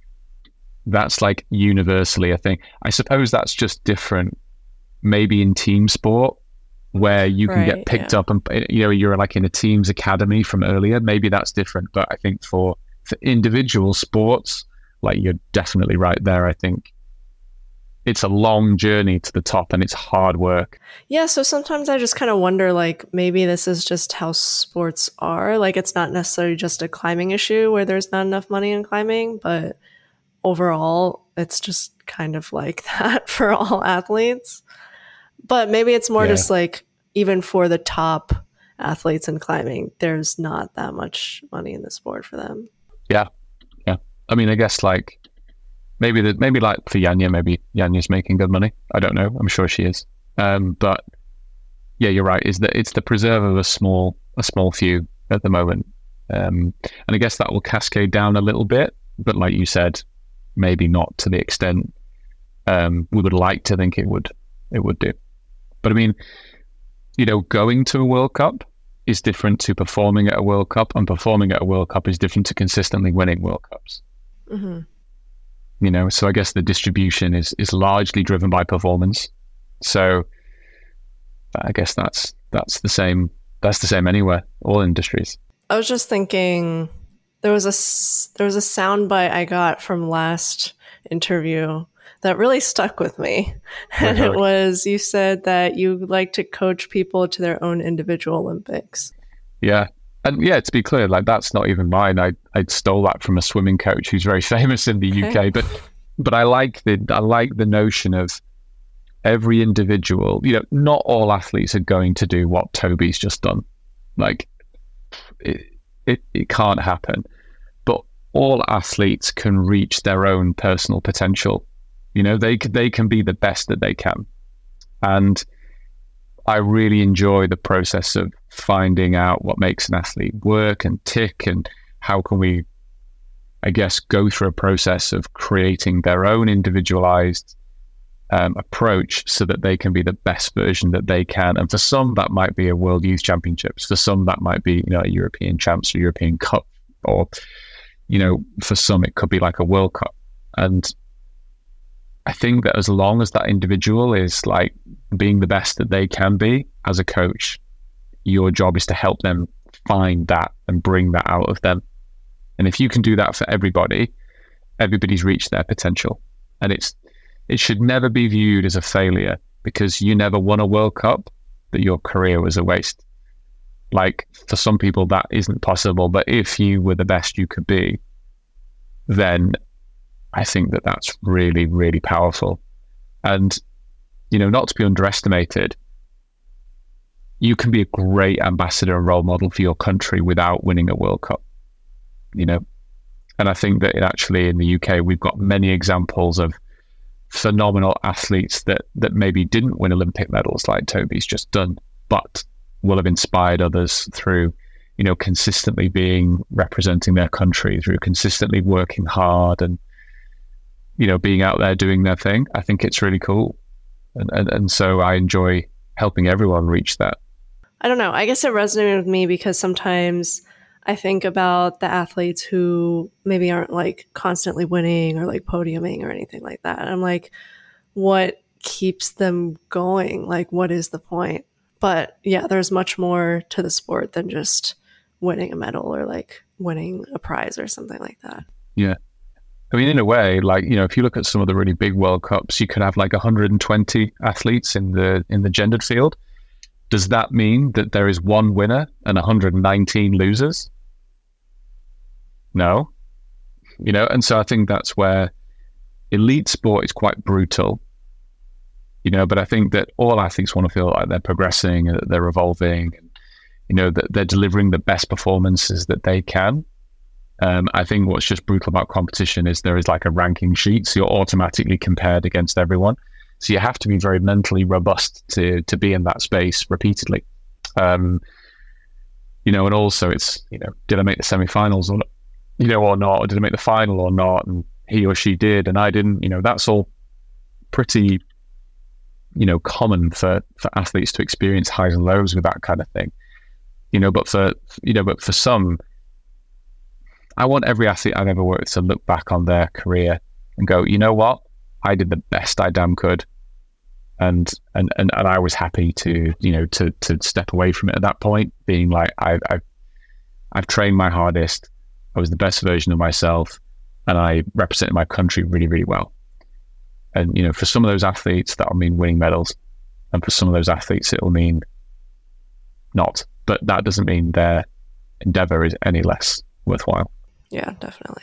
like universally a thing. I suppose that's just different maybe in team sport where you can get picked up and, you know, you're like in a team's academy from earlier. Maybe that's different. But I think for individual sports, like you're definitely right there. I think it's a long journey to the top and it's hard work. Yeah. So sometimes I just kind of wonder, like, maybe this is just how sports are. Like, it's not necessarily just a climbing issue where there's not enough money in climbing, but overall, it's just kind of like that for all athletes. But maybe it's more just like, even for the top athletes in climbing, there's not that much money in the sport for them. Yeah. Yeah. I mean, I guess like, maybe like for Janja, maybe Janja's making good money. I don't know. I'm sure she is. But yeah, you're right. It's the preserve of a small few at the moment. And I guess that will cascade down a little bit, but like you said, maybe not to the extent we would like to think it would do. But I mean, you know, going to a World Cup is different to performing at a World Cup, and performing at a World Cup is different to consistently winning World Cups. Mm-hmm. You know, so I guess the distribution is largely driven by performance. So I guess that's the same. That's the same anywhere, all industries. I was just thinking there was a soundbite I got from last interview that really stuck with me. And it was, you said that you like to coach people to their own individual Olympics. Yeah. And yeah, to be clear, like that's not even mine. I stole that from a swimming coach who's very famous in the UK. But I like the notion of every individual. You know, not all athletes are going to do what Toby's just done. Like it can't happen. But all athletes can reach their own personal potential. You know, they can be the best that they can. And I really enjoy the process of finding out what makes an athlete work and tick, and how can we, I guess, go through a process of creating their own individualized approach so that they can be the best version that they can. And for some, that might be a World Youth Championships. For some, that might be, you know, a European Champs or European Cup, or, you know, for some, it could be like a World Cup. And I think that as long as that individual is like being the best that they can be, as a coach, your job is to help them find that and bring that out of them. And if you can do that for everybody, everybody's reached their potential. And it should never be viewed as a failure because you never won a World Cup, that your career was a waste. Like, for some people that isn't possible, but if you were the best you could be, then I think that that's really, really powerful. And, you know, not to be underestimated, you can be a great ambassador and role model for your country without winning a World Cup, you know? And I think that actually in the UK, we've got many examples of phenomenal athletes that maybe didn't win Olympic medals like Toby's just done, but will have inspired others through, you know, consistently representing their country, through consistently working hard and, you know, being out there doing their thing. I think it's really cool. And so I enjoy helping everyone reach that. I don't know. I guess it resonated with me because sometimes I think about the athletes who maybe aren't like constantly winning or like podiuming or anything like that. And I'm like, what keeps them going? Like, what is the point? But yeah, there's much more to the sport than just winning a medal or like winning a prize or something like that. Yeah. I mean, in a way, like, you know, if you look at some of the really big World Cups, you could have like 120 athletes in the gendered field. Does that mean that there is one winner and 119 losers? No. You know, and so I think that's where elite sport is quite brutal, you know, but I think that all athletes want to feel like they're progressing, that they're evolving, and, you know, that they're delivering the best performances that they can. I think what's just brutal about competition is there is like a ranking sheet, so you're automatically compared against everyone. So you have to be very mentally robust to be in that space repeatedly. You know, and also it's, you know, did I make the semi-finals or not, you know, or not? Or did I make the final or not? And he or she did and I didn't. You know, that's all pretty, you know, common for athletes to experience highs and lows with that kind of thing. You know, but for some, I want every athlete I've ever worked with to look back on their career and go, you know what? I did the best I damn could. And I was happy to, you know, to step away from it at that point, being like, I've trained my hardest. I was the best version of myself and I represented my country really, really well. And, you know, for some of those athletes, that'll mean winning medals. And for some of those athletes, it'll mean not. But that doesn't mean their endeavor is any less worthwhile. Yeah, definitely.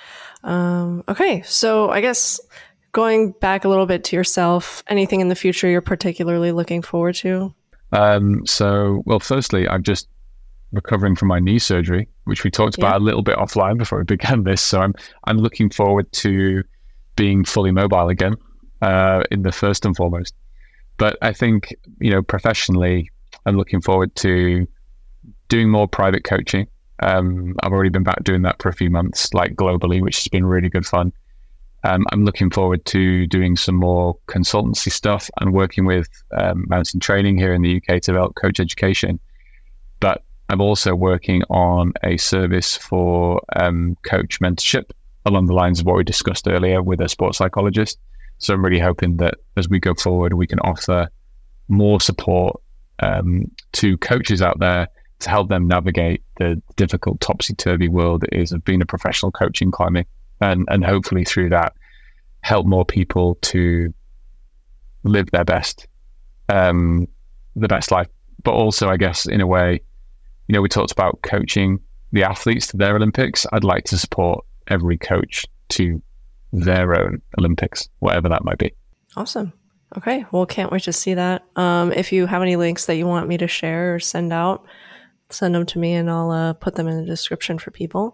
Okay, so I guess going back a little bit to yourself, anything in the future you're particularly looking forward to? Well, firstly, I'm just recovering from my knee surgery, which we talked about a little bit offline before we began this. So I'm looking forward to being fully mobile again, in the first and foremost. But I think, you know, professionally, I'm looking forward to doing more private coaching. I've already been back doing that for a few months, like globally, which has been really good fun. I'm looking forward to doing some more consultancy stuff and working with Mountain Training here in the UK to develop coach education. But I'm also working on a service for coach mentorship along the lines of what we discussed earlier with a sports psychologist. So I'm really hoping that as we go forward, we can offer more support to coaches out there to help them navigate the difficult topsy-turvy world it is of being a professional coach in climbing. And hopefully through that, help more people to live their best, the best life. But also, I guess, in a way, you know, we talked about coaching the athletes to their Olympics. I'd like to support every coach to their own Olympics, whatever that might be. Awesome. Okay. Well, can't wait to see that. If you have any links that you want me to share or send out, send them to me and I'll put them in the description for people.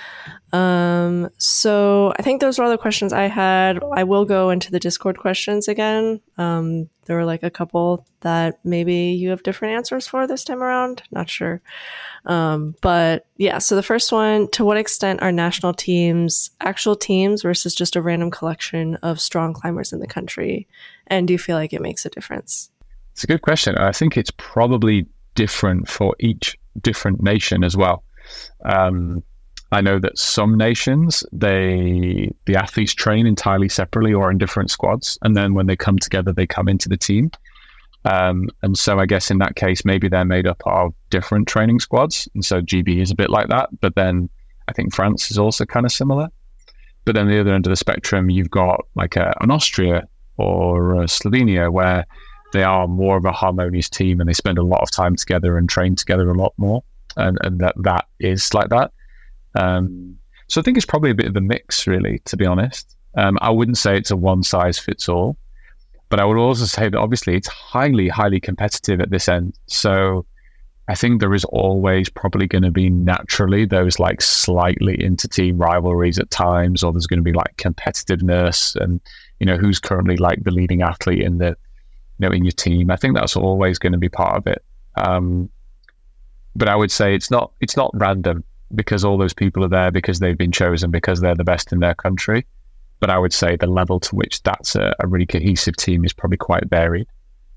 So I think those were all the questions I had. I will go into the Discord questions again. There were like a couple that maybe you have different answers for this time around. Not sure. But yeah, so the first one, to what extent are national teams actual teams versus just a random collection of strong climbers in the country? And do you feel like it makes a difference? It's a good question. I think it's probably different for each different nation as well. I know that some nations, the athletes train entirely separately or in different squads. And then when they come together, they come into the team. And so I guess in that case, maybe they're made up of different training squads. And so GB is a bit like that. But then I think France is also kind of similar. But then the other end of the spectrum, you've got like an Austria or a Slovenia where they are more of a harmonious team and they spend a lot of time together and train together a lot more. And that is like that. So I think it's probably a bit of a mix, really, to be honest. I wouldn't say it's a one size fits all. But I would also say that obviously it's highly, highly competitive at this end. So I think there is always probably going to be naturally those like slightly inter-team rivalries at times, or there's going to be like competitiveness and, who's currently like the leading athlete in the, in your team. I think that's always going to be part of it. But I would say it's not random because all those people are there because they've been chosen because they're the best in their country. But I would say the level to which that's a really cohesive team is probably quite varied.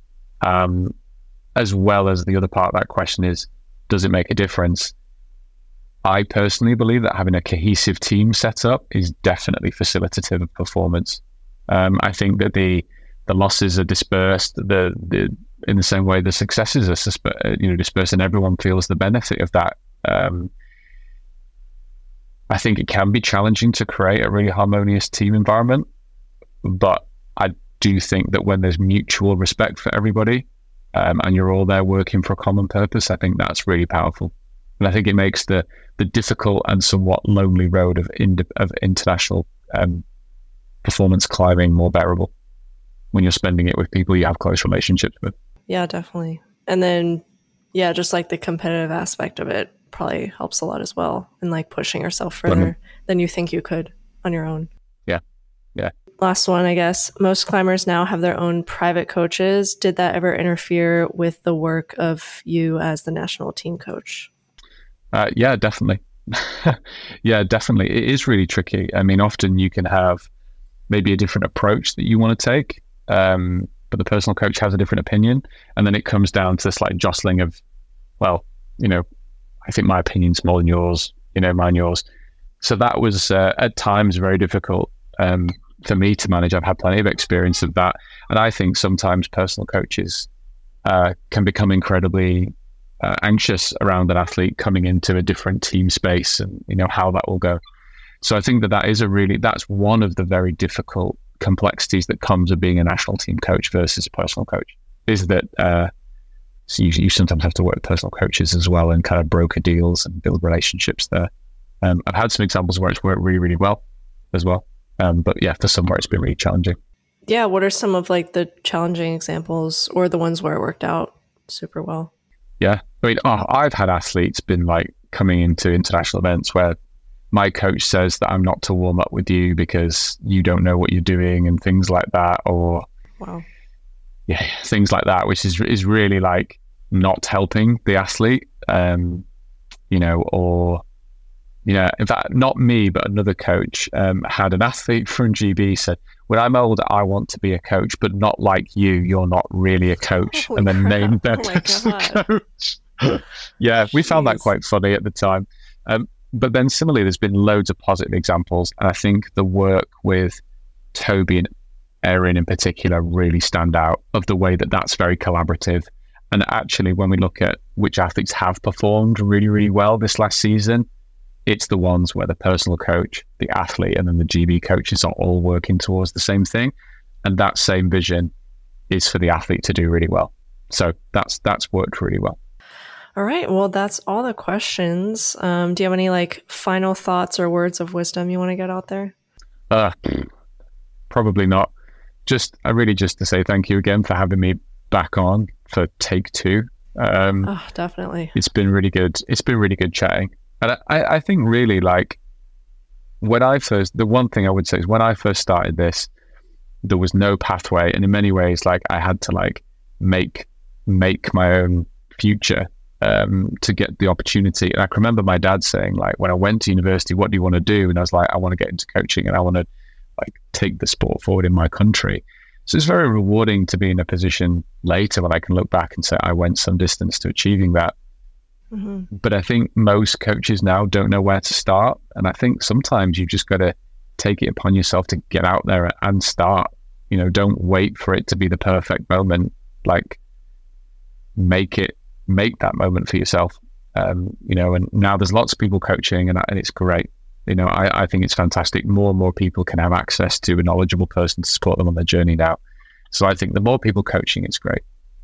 As well as the other part of that question is, does it make a difference? I personally believe that having a cohesive team set up is definitely facilitative of performance. I think that the losses are dispersed, in the same way the successes are dispersed, and everyone feels the benefit of that. I think it can be challenging to create a really harmonious team environment, but I do think that when there's mutual respect for everybody, and you're all there working for a common purpose, I think that's really powerful. And I think it makes the difficult and somewhat lonely road of international performance climbing more bearable when you're spending it with people you have close relationships with. Yeah, definitely. And then, just like the competitive aspect of it probably helps a lot as well, and like pushing yourself further than you think you could on your own. Yeah. Last one, I guess. Most climbers now have their own private coaches. Did that ever interfere with the work of you as the national team coach? Yeah, definitely. Yeah, definitely. It is really tricky. I mean, often you can have maybe a different approach that you want to take, but the personal coach has a different opinion. And then it comes down to this like jostling of, well, I think my opinion's more than yours, mine yours. So that was at times very difficult for me to manage. I've had plenty of experience of that. And I think sometimes personal coaches can become incredibly anxious around an athlete coming into a different team space and, how that will go. So I think that's one of the very difficult complexities that comes of being a national team coach versus a personal coach, is that so you sometimes have to work with personal coaches as well and kind of broker deals and build relationships there. I've had some examples where it's worked really, really well as well. But yeah, for some where it's been really challenging. Yeah. What are some of like the challenging examples or the ones where it worked out super well? Yeah. I mean, I've had athletes been like coming into international events where my coach says that I'm not to warm up with you because you don't know what you're doing and things like that. Or wow. Yeah, things like that, which is really like not helping the athlete, in fact, not me, but another coach had an athlete from GB said, when I'm older, I want to be a coach, but not like you. You're not really a coach. Holy and then crap. named their personal coach. Yeah, we found that quite funny at the time. But then similarly, there's been loads of positive examples. And I think the work with Toby and Erin in particular really stand out of the way that that's very collaborative. And actually, when we look at which athletes have performed really, really well this last season, it's the ones where the personal coach, the athlete, and then the GB coaches are all working towards the same thing. And that same vision is for the athlete to do really well. So that's worked really well. All right. Well, that's all the questions. Do you have any like final thoughts or words of wisdom you want to get out there? Probably not. Just to say thank you again for having me back on for take 2. Definitely. It's been really good. It's been really good chatting. And I think really like the one thing I would say is when I first started this, there was no pathway. And in many ways, like I had to like make my own future to get the opportunity. And I can remember my dad saying like, when I went to university, what do you want to do? And I was like, I want to get into coaching and I want to like take the sport forward in my country. So it's very rewarding to be in a position later when I can look back and say I went some distance to achieving that. Mm-hmm. But I think most coaches now don't know where to start. And I think sometimes you've just got to take it upon yourself to get out there and start. Don't wait for it to be the perfect moment. Like make that moment for yourself. And now there's lots of people coaching and it's great. I think it's fantastic. More and more people can have access to a knowledgeable person to support them on their journey now. So I think the more people coaching, it's great.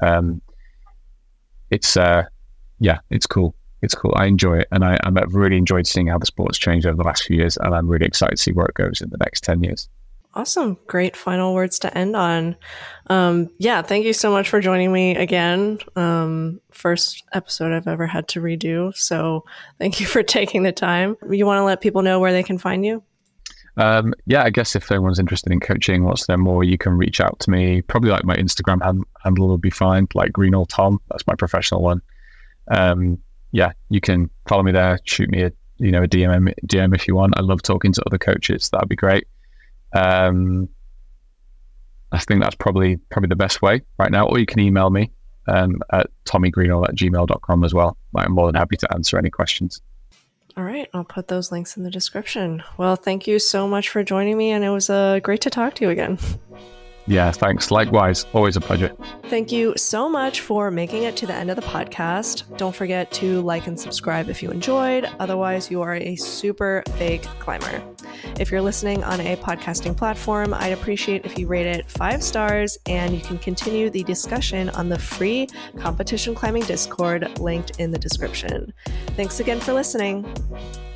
It's cool. It's cool. I enjoy it. And I've really enjoyed seeing how the sport's changed over the last few years. And I'm really excited to see where it goes in the next 10 years. Awesome. Great final words to end on. Thank you so much for joining me again. First episode I've ever had to redo. So thank you for taking the time. You want to let people know where they can find you? I guess if anyone's interested in coaching, wants to know more, you can reach out to me. Probably like my Instagram handle will be fine, like Greenall Tom. That's my professional one. You can follow me there. Shoot me a DM if you want. I love talking to other coaches. That'd be great. I think that's probably the best way right now. Or you can email me at tommygreenall@gmail.com as well. I'm more than happy to answer any questions. All right. I'll put those links in the description. Well, thank you so much for joining me, and it was great to talk to you again. Yeah, thanks. Likewise. Always a pleasure. Thank you so much for making it to the end of the podcast. Don't forget to like and subscribe if you enjoyed. Otherwise, you are a super fake climber. If you're listening on a podcasting platform, I'd appreciate if you rate it 5 stars, and you can continue the discussion on the free competition climbing Discord linked in the description. Thanks again for listening.